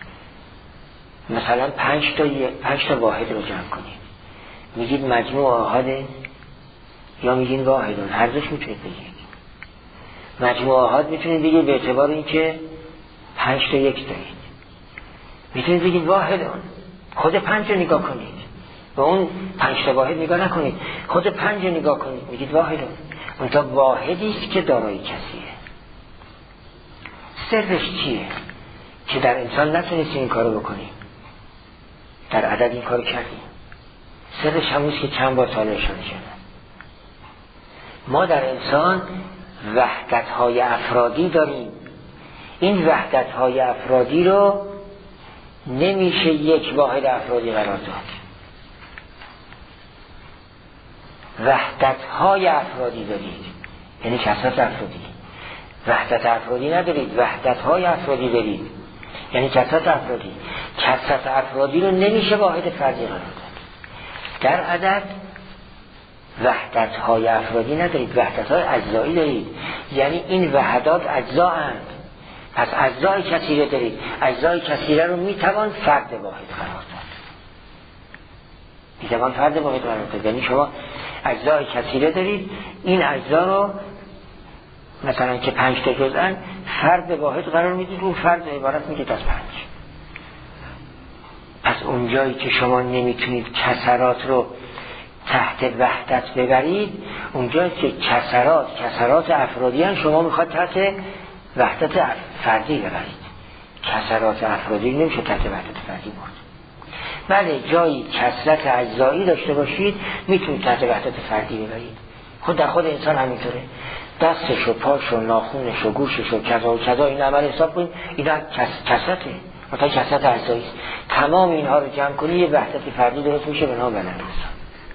مثلا 5 تا واحد رو جمع کنید، میگید مجموع و آحادن یا میگین واحدون؟ هر دوش میتونید بگید. مجموع آحاد میتونید بگید به اعتبار این که 5 تا 1 دارید، میتونید بگید واحدون. خود 5 رو نگاه کنید، به اون 5 تا واحد نگاه نکنید، خود 5 رو نگاه کنید میگید واحدون. اون تا واحدی است که دارای کثیره. سرش چیه که در انسان نتونستیم این کارو بکنیم، در عدد این کارو کردیم؟ سرش همونست که چند بار سال اشاره شده. ما در انسان وحدت‌های افرادی داریم. این وحدت‌های افرادی رو نمیشه یک واحد افرادی قرار داد. وحدت‌های افرادی دارید، یعنی کثرت افرادی. وحدت افرادی ندارید، وحدت‌های افرادی دارید، یعنی کثرت افرادی. کثرت افرادی رو نمیشه واحد فردی قرار داد. در عدد وحدت‌های افرادی ندارید، وحدت‌های اجزایی دارید، یعنی این وحدات اجزا اند. پس اجزای کثیره دارید، اجزای کثیره رو میتوان فرد واحد قرار داد. میتوان فرد واحد قرار داد، یعنی شما اجزای کثیره دارید، این اجزا رو مثلا که 5 تا جزءن فرد واحد قرار میدید، اون فرد عبارت میشه از 5. پس اونجایی که شما نمیتونید کسرات رو تحت وحدت ببرید، اونجایی که کسرات افرادی هن، شما میخواد تحت وحدت فردی ببرید. کسرات افرادی نمیشه تحت وحدت فردی برد. بله جایی کسرت اجزایی داشته باشید میتونید تحت وحدت فردی ببرید. خود در خود انسان همینطوره، دستش و پاش و ناخونش و گوشش و کذا و کذا، این عمل حساب کنید، این کسرته، مثلا کسرت اجزایی است. تمام اینها رو جمع کنید یه وحدت فردی درست میشه به نام بدن انسان.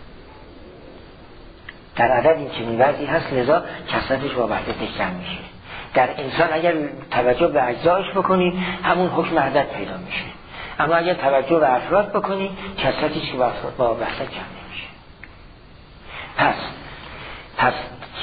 در عدد این چنین وضعی هست، لذا کسرتش با وحدتش جمع میشه. در انسان اگر توجه به اجزایش بکنید همون حکم عدد پیدا میشه، اما اگر توجه به افراد بکنید کسرتش با وحدت جمع نمیشه. پس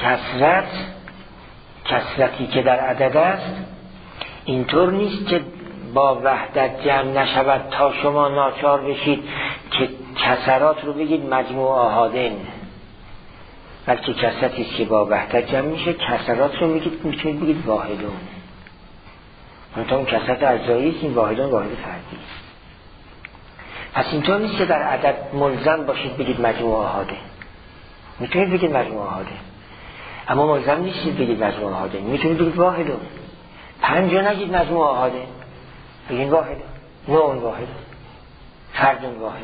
کسرتی که در عدد است اینطور نیست که با وحدت جمع نشود تا شما ناچار بشید که کسرات رو بگید مجموع آحادن. بلکه کثرتی است که با وحدت جمع میشه. کثرات رو میتونید بگید واحدون، منتها اون کثرت اجزایی است، این واحدون واحد فردی است. پس اینطور نیست که در عدد ملزم باشید بگید مجموع آحاده. میتونید بگید مجموع آحاده، اما ملزم نیستید بگید مجموع آحاده. میتونید بگید واحدون، 5 نگید مجموع آحاده، بگید واحدون، نوع واحد، فرد واحد.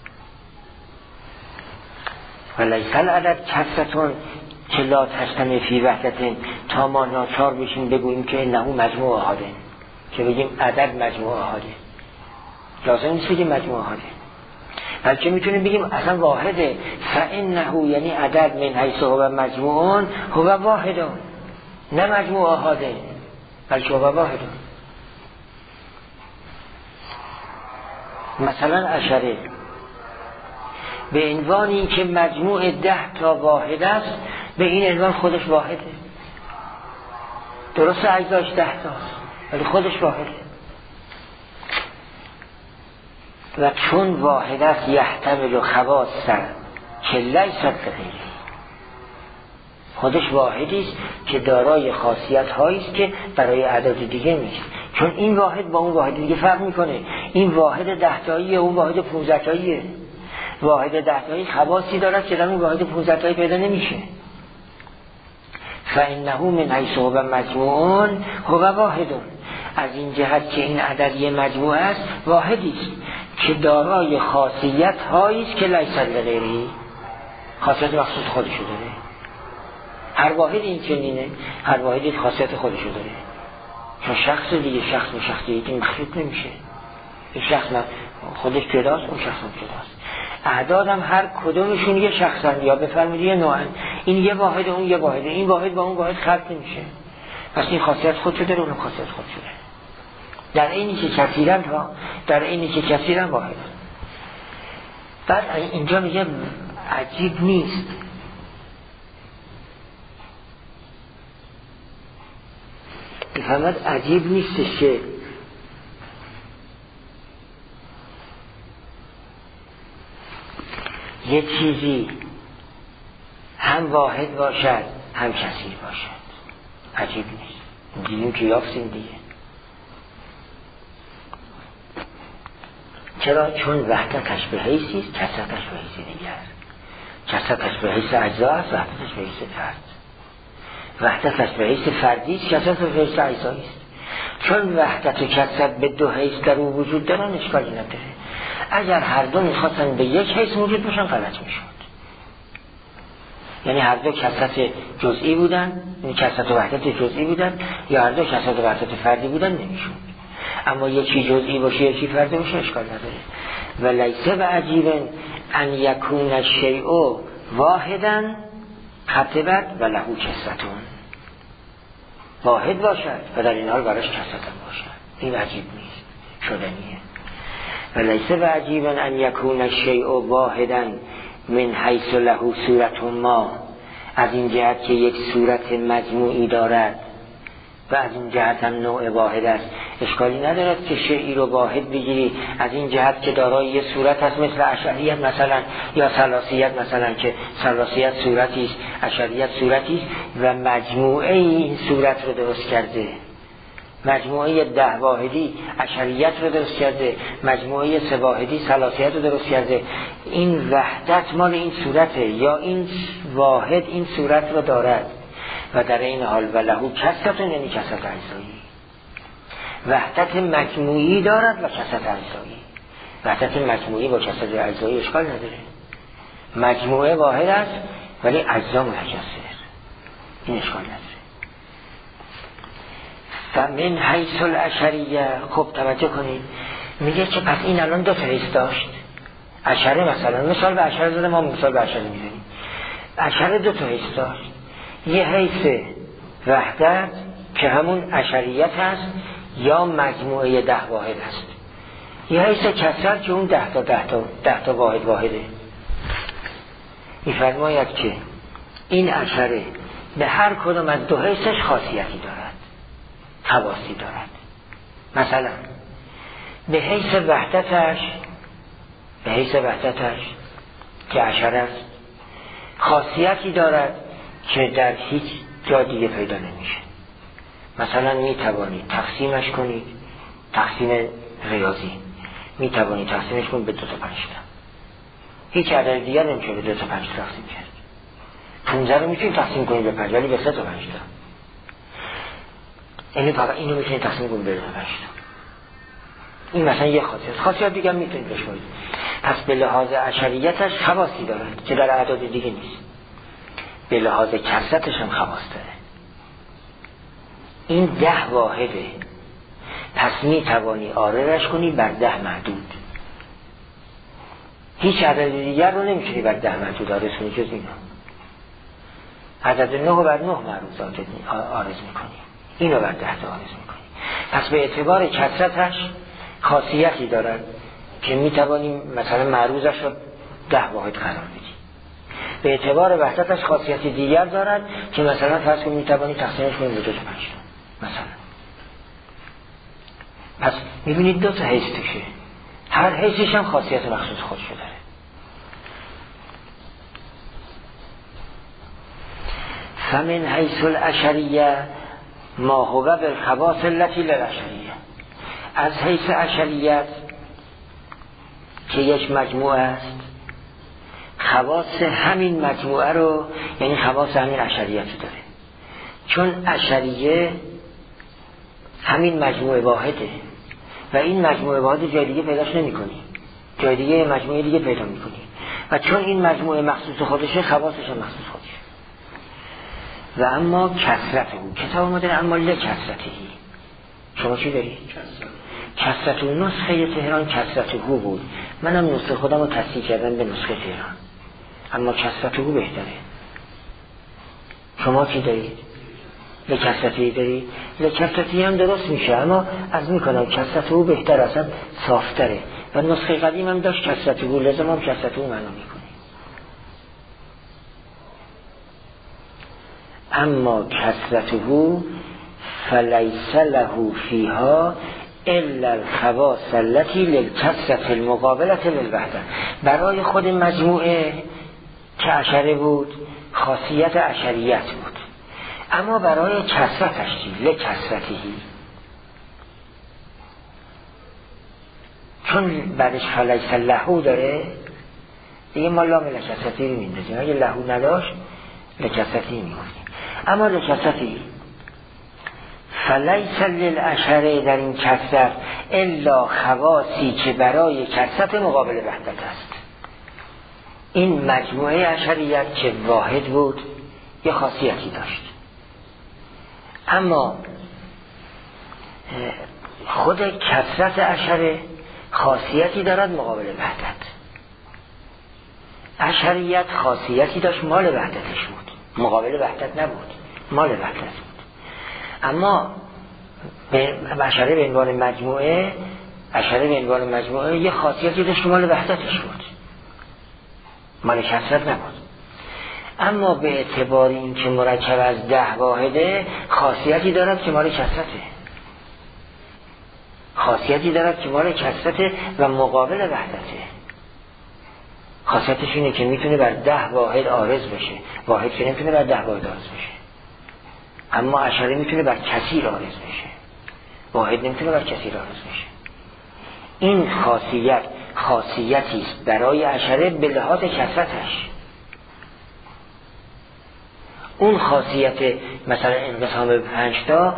ولیس العدد کثرتون که لا تجتمع فی وحدت، تا ما ناچار بشیم بگوییم که انه مجموع آحاده، که بگیم عدد مجموع آحاده. لازم نیست بگیم مجموع آحاده، بلکه میتونیم بگیم اصلا واحده. فانه یعنی عدد من حیث هو مجموعون هو واحدون، نه مجموع آحاده بلکه هو واحدون. مثلا عشره به عنوانی که مجموع 10 تا واحد است، به این عنوان خودش واحده. درست اجزاش 10 تاست ولی خودش واحده. و چون واحد است یحتمل خواص که لیست غیره، خودش واحدی است که دارای خاصیت هایی است که برای اعداد دیگه نیست. چون این واحد با اون واحد دیگه فرق میکنه. این واحد 10 تاییه، اون واحد 15 تاییه. واحد 10 تایی خواصی دارد که در اون واحد 15 تایی پیدا نمیشه. فانه من حیث هو مجموعون هو واحدون، از این جهت که این عدد یه مجموعه است، واحدی است که دارای خاصیت هایی است که لیست غیره، خاصیت مخصوص خودشو داره. هر واحد این چنینه، هر واحدی خاصیت خودشو داره. چون شخص دیگه، شخص و شخص دیگه مخلوط نمیشه. این شخص خودش جداست، اون شخص هم جداست. اعداد هم هر کدومشون یه شخصن، یا بفرمایید یه نوعن. این یه واحد، اون یه واحد، این واحد با اون واحد خلط نمیشه. پس این خاصیت خودشو داره، اون خاصیت خودشو داره. در اینی که کثیرن ها، در اینی که کثیرن واحد. بعد اینجا میگه عجیب نیست بفهمد، عجیب نیستش که یه چیزی هم واحد باشد هم کثیر باشد. عجیب نیست، دیدیم که یافتیم دیگه. چرا؟ چون وحدتش به حیثی است، کثرتش به حیث دیگر. کثرتش به حیث اجزا است، وحدتش به حیث فرد. وحدتش به حیث فردی است، کثرتش به حیث اجزایی است. چون وحدت و کثرت به 2 حیث در او وجود دارن، اشکالی نداره. اگر هر دو میخواستن به یک حیث موجود باشن، غلط میشد. یعنی هر دو کثرت جزئی بودن، یعنی کثرت و وحدت جزئی بودن، یا هر دو کثرت و وحدت فردی بودن، نمیشد. اما یکی جزئی باشه یکی فردی باشه، اشکال نداره. و لیس بعجیب ان یکون الشیء واحدا خطبت و له کثرتون، واحد باشد و در این حال براش کثرت باشد. این عجیب نیست، شدنیه. و لیس بعجیب ان یکون الشیء واحدا من حیث له صورت ما، از این جهت که یک صورت مجموعی دارد و از این جهت هم نوع واحد است. اشکالی ندارد که شیئی رو واحد بگیری از این جهت که دارای یه صورت هست، مثل اشریت مثلا، یا ثلاثیت مثلا که ثلاثیت صورتی است، اشریت صورتی است و مجموعه این صورت رو درست کرده. مجموعه 10 واحدی اشریت رو درست کرده، مجموعه 3 واحدی ثلاثیت رو درست کرده. این وحدت مال این صورته، یا این واحد این صورت رو دارد و در این حال ولهو کثرتون، یعنی کثرت اجزایی. وحدت مجموعی دارد و کثرت اجزایی. وحدت مجموعی با کثرت اجزایی اشکال نداره. مجموعه واحد است ولی اجزا متکثر، این اشکال نداره. و من حیث الاشریه، خب توجه کنید، میگه که پس این الان 2 تا حیث داشت. اشره مثلا، مثال به اشره زده، ما مثال به اشره میزنیم. اشره 2 تا حیث داشت. یه حیث وحدت که همون اشریت هست یا مجموعه 10 واحد هست. یه حیث کثرت که اون 10 تا واحد واحده. می‌فرماید که این اشره به هر کدام از 2 حیثش خاصیتی دارد، خواصی دارد. مثلا به حیث وحدتش که اشره است، خاصیتی دارد که در هیچ جا دیگه پیدا نمیشه. مثلا می توانید تقسیمش کنید، تقسیم ریاضی می توانید تقسیمش کنید به 2 تا 5 تا. هیچ عدد دیگر نمیشه به 2 تا 5 تا تقسیم کرد. 15 رو میتونید تقسیم کنید به 5 ولی به 3 تا 5 تا. یعنی فقط اینو میتونید تقسیم کنید به 2 تا 5 تا. این مثلا یه خاصیت دیگه میتونید بشمارید. پس به لحاظ عشریتش خواصی دارد که در اعداد دیگه نیست. به لحاظ کثرتش هم خواص داره. این 10 واحده. پس میتوانی آررش کنی بر 10 محدود. هیچ عدد دیگر رو نمیتونی بر 10 محدود آرز کنی جز اینو. عدد 9 رو بر 9 معروض آرز میکنی، اینو بر 10 آرز میکنی. پس به اعتبار کثرتش خاصیتی دارد که میتوانیم مثلا معروضش رو 10 واحد قرار بدیم. به اعتبار وحدتش خاصیتی دیگر دارد که مثلا فرض کنیم میتوانیم تقسیمش کنیم به 2 تا 5 تا مثلا. پس میبینید 2 تا حیث توشه، هر حیثش هم خاصیت مخصوص خودشو داره. فمن حیث العشریه ما هو بالخواص التي للعشریه. از حیث عشریت که یک مجموعه است، خواص همین مجموعه رو یعنی خواص همین عشریت رو داره. چون عشریه همین مجموعه واحده و این مجموعه واحد جای دیگه پیداش نمی کنی، جای دیگه مجموعه دیگه پیدا می کنی و چون این مجموعه مخصوص خودشه خواصش هم مخصوص خودشه. و اما کثرت او کتاب ما داره اما لکثرتهی. شما چی دارید؟ کثرت او نسخه تهران کثرت او بود، منم نسخه خودم رو تصحیح کردم به نسخه تهران، اما کثرت او بهتره. شما چی دارید؟ لکثرتی دارید؟ لکثرتی هم درست میشه اما از میکنم کثرت او بهتر اصلا صافتره و نسخه قدیم هم داشت کثرت او، لازم هم کثرت او معنا میکنه. اما کثرت او فلیس له فیها الا الخواص التي للكثرة المقابلة للوحدة. برای خود مجموعه که عشره بود خاصیت عشریت بود، اما برای کثرتش چی؟ لکثرتهی. چون بعدش فلیس له داره دیگه ما لام لکثرتی رو میندازیم، اگه له نداشت لکثرتی میگفتیم. اما لکثرتی فلیس للعشره در این کثرت الا خواصی که برای کثرت مقابل وحدت است. این مجموعه عشریت که واحد بود یه خاصیتی داشت، اما خود کثرت عشره خاصیتی دارد مقابل وحدت. عشریت خاصیتی داشت مال وحدتش بود، مقابل وحدت نبود، مال وحدت بود. اما عشره به عنوان مجموعه، عشره به عنوان مجموعه یه خاصیتی داشت مال وحدتش بود، مال کثرت نبود. اما به اعتبار این که مرکب از 10 واحده خاصیتی دارد که مال کثرته، خاصیتی دارد که مال کثرته و مقابل وحدته. خاصیتش اینه که میتونه بر 10 واحد عارض بشه، واحد که نمیتونه بر 10 واحد عارض بشه. اما عشره میتونه بر کثیر عارض بشه، واحد نمیتونه بر کثیر عارض بشه. این خاصیت خاصیتی است برای عشره به لحاظ کثرتش. اون خاصیت مثلا انقسام به 5 تا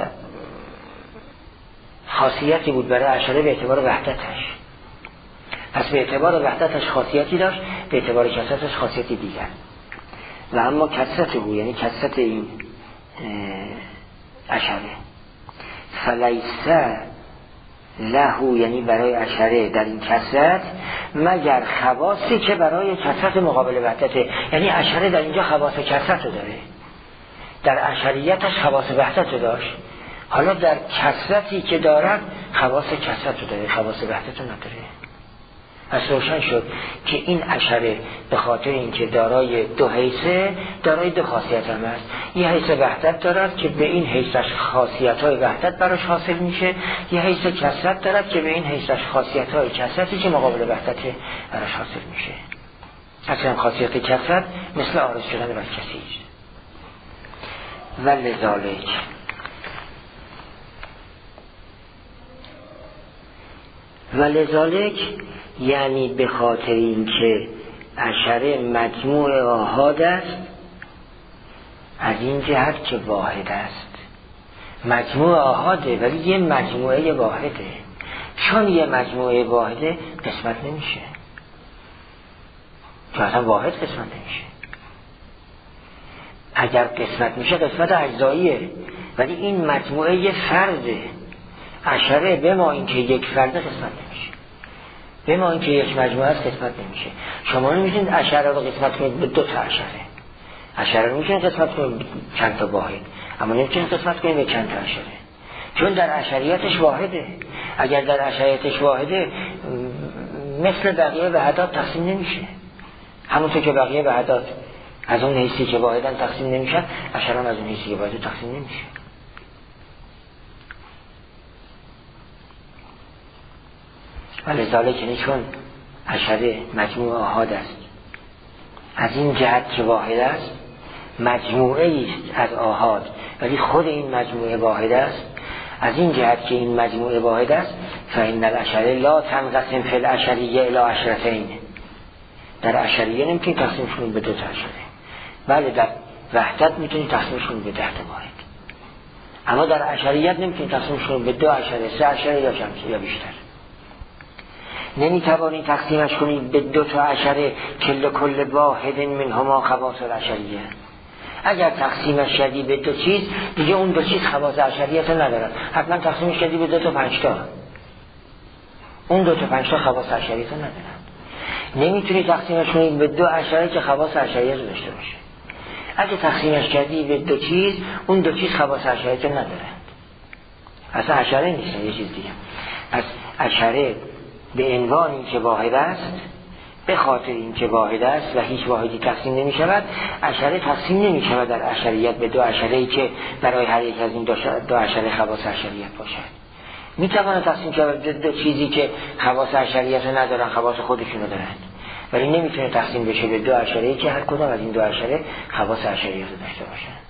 خاصیتی بود برای عشره به اعتبار وحدتش. پس به اعتبار وحدتش خاصیتی داشت، به اعتبار کثرتش خاصیتی دیگر. و اما کثرت او یعنی کثرت این عشره فلیس له یعنی برای عشره در این کثرت مگر خواصی که برای کثرت مقابل وحدته. یعنی عشره در اینجا خواص کثرت رو داره، در عشریتش خواص وحدت رو داشت، حالا در کثرتی که دارد خواص کثرت رو داره، خواص وحدت رو نداره. پس روشن شد که این عشره به خاطر اینکه دارای 2 حیثه، دارای 2 خاصیت هم است. یه حیث وحدت دارد که به این حیثش خاصیت‌های وحدت براش حاصل میشه، یه حیث کثرت دارد که به این حیثش خاصیت‌های کثرتی که مقابل وحدت براش حاصل میشه. اصلا خاصیت کثرت مثل عارض شدن بر کثیر. ولذالک یعنی به خاطر اینکه اشره مجموع آحاد است، از این جهت که واحد است. مجموع آحاده ولی یه مجموعه واحده. چون یه مجموعه واحده قسمت نمیشه، چون اصلا واحد قسمت نمیشه. اگر قسمت میشه قسمت اجزاییه، ولی این مجموعه یه فرده. اشره به ما اینکه یک فرده قسمت نمیشه، به ما اینکه یک مجموعه است قسمت نمیشه. شما نمیتونید اشره رو قسمت کنید به دو تا اشره رو میتونید قسمت کنید به چند تا واحد، اما نمیتونید قسمت کنید به چند تا اشره، چون در اشریتش واحده. اگر در اشریتش واحده مثل بقیه وحدات تقسیم نمیشه. همونطور که بقیه وحدات از اون حیثی که واحدن تقسیم نمیشن، اشران از اون حیثی که واحد تقسیم نمیشه. ولذالک یعنی چون اشره مجموع آحاد است، از این جهت که واحد است، مجموعه است از آحاد ولی خود این مجموعه واحد است. از این جهت که این مجموعه واحد است، فإن الاشره لا تنقسم فی الاشریه الی عشرتین. در اشریه نمیتونی تقسیمشون به دو تا اشره، بله در وحدت میتونی تقسیمشون به 10 تا واحد، اما در اشریت نمیتونی تقسیمشون به 2 اشره، 3 اشره یا یا بیشتر. نمیتوانی تقسیمش کنی به 2 تا اشره کل واحد منهما خواص الاشریه. اگر تقسیمش شدی به 2 چیز، دیگه اون 2 چیز خواص اشریت ندارن. حتما تقسیمش شدی به 2 تا 5 تا، اون 2 تا 5 تا خواص اشریت ندارن. نمیتونی تقسیمش کنی به 2 اشره که خواص اشریت داشته باشه. اگه تقسیمش کردی به 2 چیز، اون 2 چیز خواص اشریت ندارن، اصلا اشره نیستن، یه چیز دیگه. از اشره به عنوان این که واحد است، به خاطر این که واحد است و هیچ واحدی تقسیم نمی شود، اشره تقسیم نمی شود در اشریت به 2 اشره‌ای که برای هر یک از این 2 اشره خواص اشریت باشد. می توانند تقسیم شود به 2 چیزی که خواص اشریت ندارن، خواص خودشونو دارند، ولی نمیتونه تقسیم بشه به 2 اشره‌ای که هر کدام از این 2 اشره خواص اشریت داشته باشند.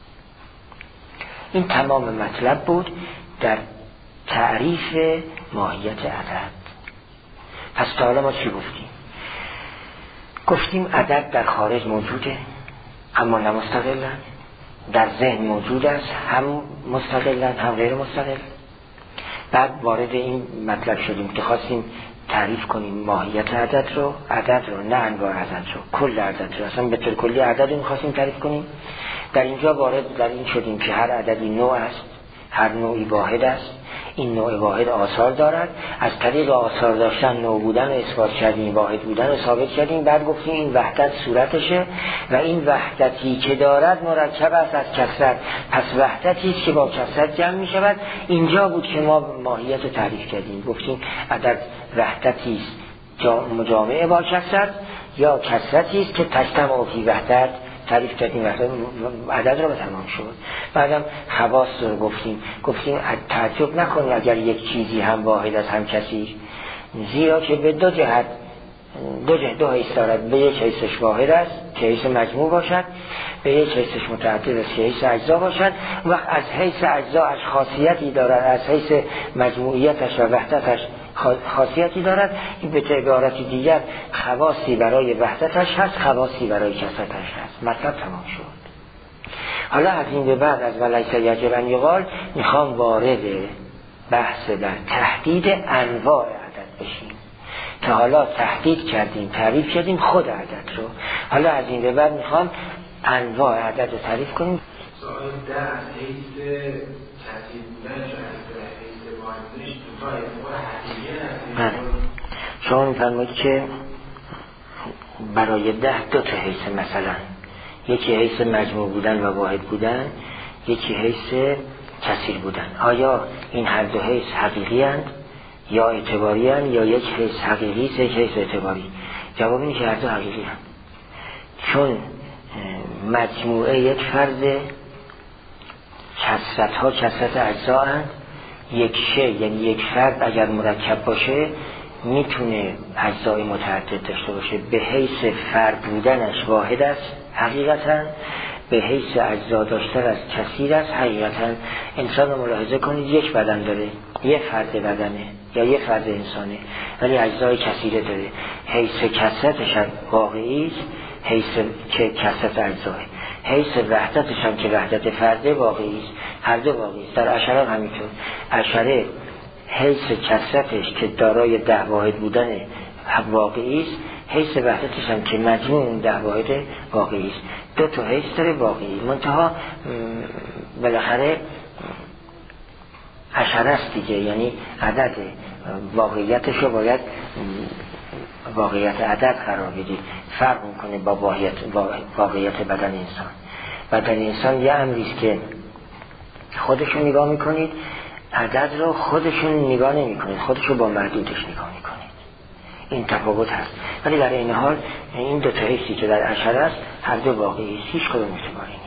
این تمام مطلب بود در تعریف ماهیت عدد. پس تا حالا ما چی گفتیم عدد در خارج موجوده اما نه مستقلا، در ذهن موجود است، هم مستقلا هم غیر مستقل. بعد وارد این مطلب شدیم که خواستیم تعریف کنیم ماهیت عدد رو نه انواع عدد رو، کل عدد رو، اصلا به طور کلی عدد رو می‌خواستیم تعریف کنیم. در اینجا وارد در این شدیم که هر عددی نوع است، هر نوعی واحد است. این نوع واحد آثار دارد، از طریق آثار داشتن نوع بودن رو اثبات کردیم، واحد بودن رو ثابت کردیم. بعد گفتیم این وحدت صورتشه و این وحدتی که دارد مرکب است از کثرت، پس وحدتی است که با کثرت جمع می شود. اینجا بود که ما ماهیت رو تعریف کردیم، گفتیم عدد وحدتی است مجامع با کثرت یا کثرتی است که تجتمع فی وحدت. تعریف کردیم عدد رو به تمام شد. بعدم خواص رو گفتیم تعجب نکنید اگر یک چیزی هم واحد است هم کثیر، زیرا که به 2 جهت دو حیث دارد. به یک حیثش واحد است که حیث مجموع باشد، به یک حیثش متعدد است که حیث اجزا باشد. وقت از حیث اجزاش خاصیتی دارد، از حیث مجموعیتش و وحدتش خاصیتی دارد. این به عبارت دیگر خواصی برای وحدتش هست، خواصی برای کثرتش هست. مطلب تمام شد. حالا از این به بعد از ولیس یجب ان یقال میخوام وارد بحث بر تحدید انواع عدد بشیم. تا حالا تحدید کردیم، تعریف کردیم خود عدد رو، حالا از این به بعد میخوام انواع عدد رو تعریف کنیم. سوال 10 از حیث ترتیب بودنش و از حیث واحدش دو تا انواع حقیقی هست. شما میفرمایید که برای 10 2 تا حیث، مثلا یکی حیث مجموع بودن و واحد بودن، یکی حیث کثیر بودن. آیا این هر 2 حیث حقیقی هستند یا اعتباری هستند یا یک حیث حقیقی است یک حیث اعتباری؟ جواب اینه که هر 2 حقیقی هستند، چون مجموعه یک فرد، کثرت ها کثرت اجزا هستند. یک شی یعنی یک فرد اگر مرکب باشه میتونه اجزای متعدد داشته باشه، به حیث فرد بودنش واحد است حقیقتا، به حیث اجزا داشتن از کثیر است حقیقتا. انسان رو ملاحظه کنید، یک بدن داره، یه فرد بدنه یا یه فرد انسانه، ولی اجزای کثیره داره. حیث کثرتش هم واقعی است، حیث که کثرت اجزاه، حیث وحدتش هم که وحدت فرده واقعی است، هر دو واقعی است. در اشعه هم همینطور، اشعه حیث کثرتش که دارای 10 واحد بودن واقعی است، حیث وحدتش هم که مجموع اون 10 واحد واقعی است. دو تا حیث داره واقعی، منتها بالاخره اشعه است دیگه، یعنی عدد واقعیتش رو باید واقعیت عدد قرار بدید. فرق میکنه با واقعیت بدن انسان. بدن انسان یه امریست که خودشون نگاه میکنید، عدد رو خودشون نگاه نمی کنید، خودشون با محدودش نگاه میکنید. این تفاوت هست، ولی در این حال این دو تا حیثی که در اشعه است هر دو واقعی است، هیچ کدوم متباری نیست.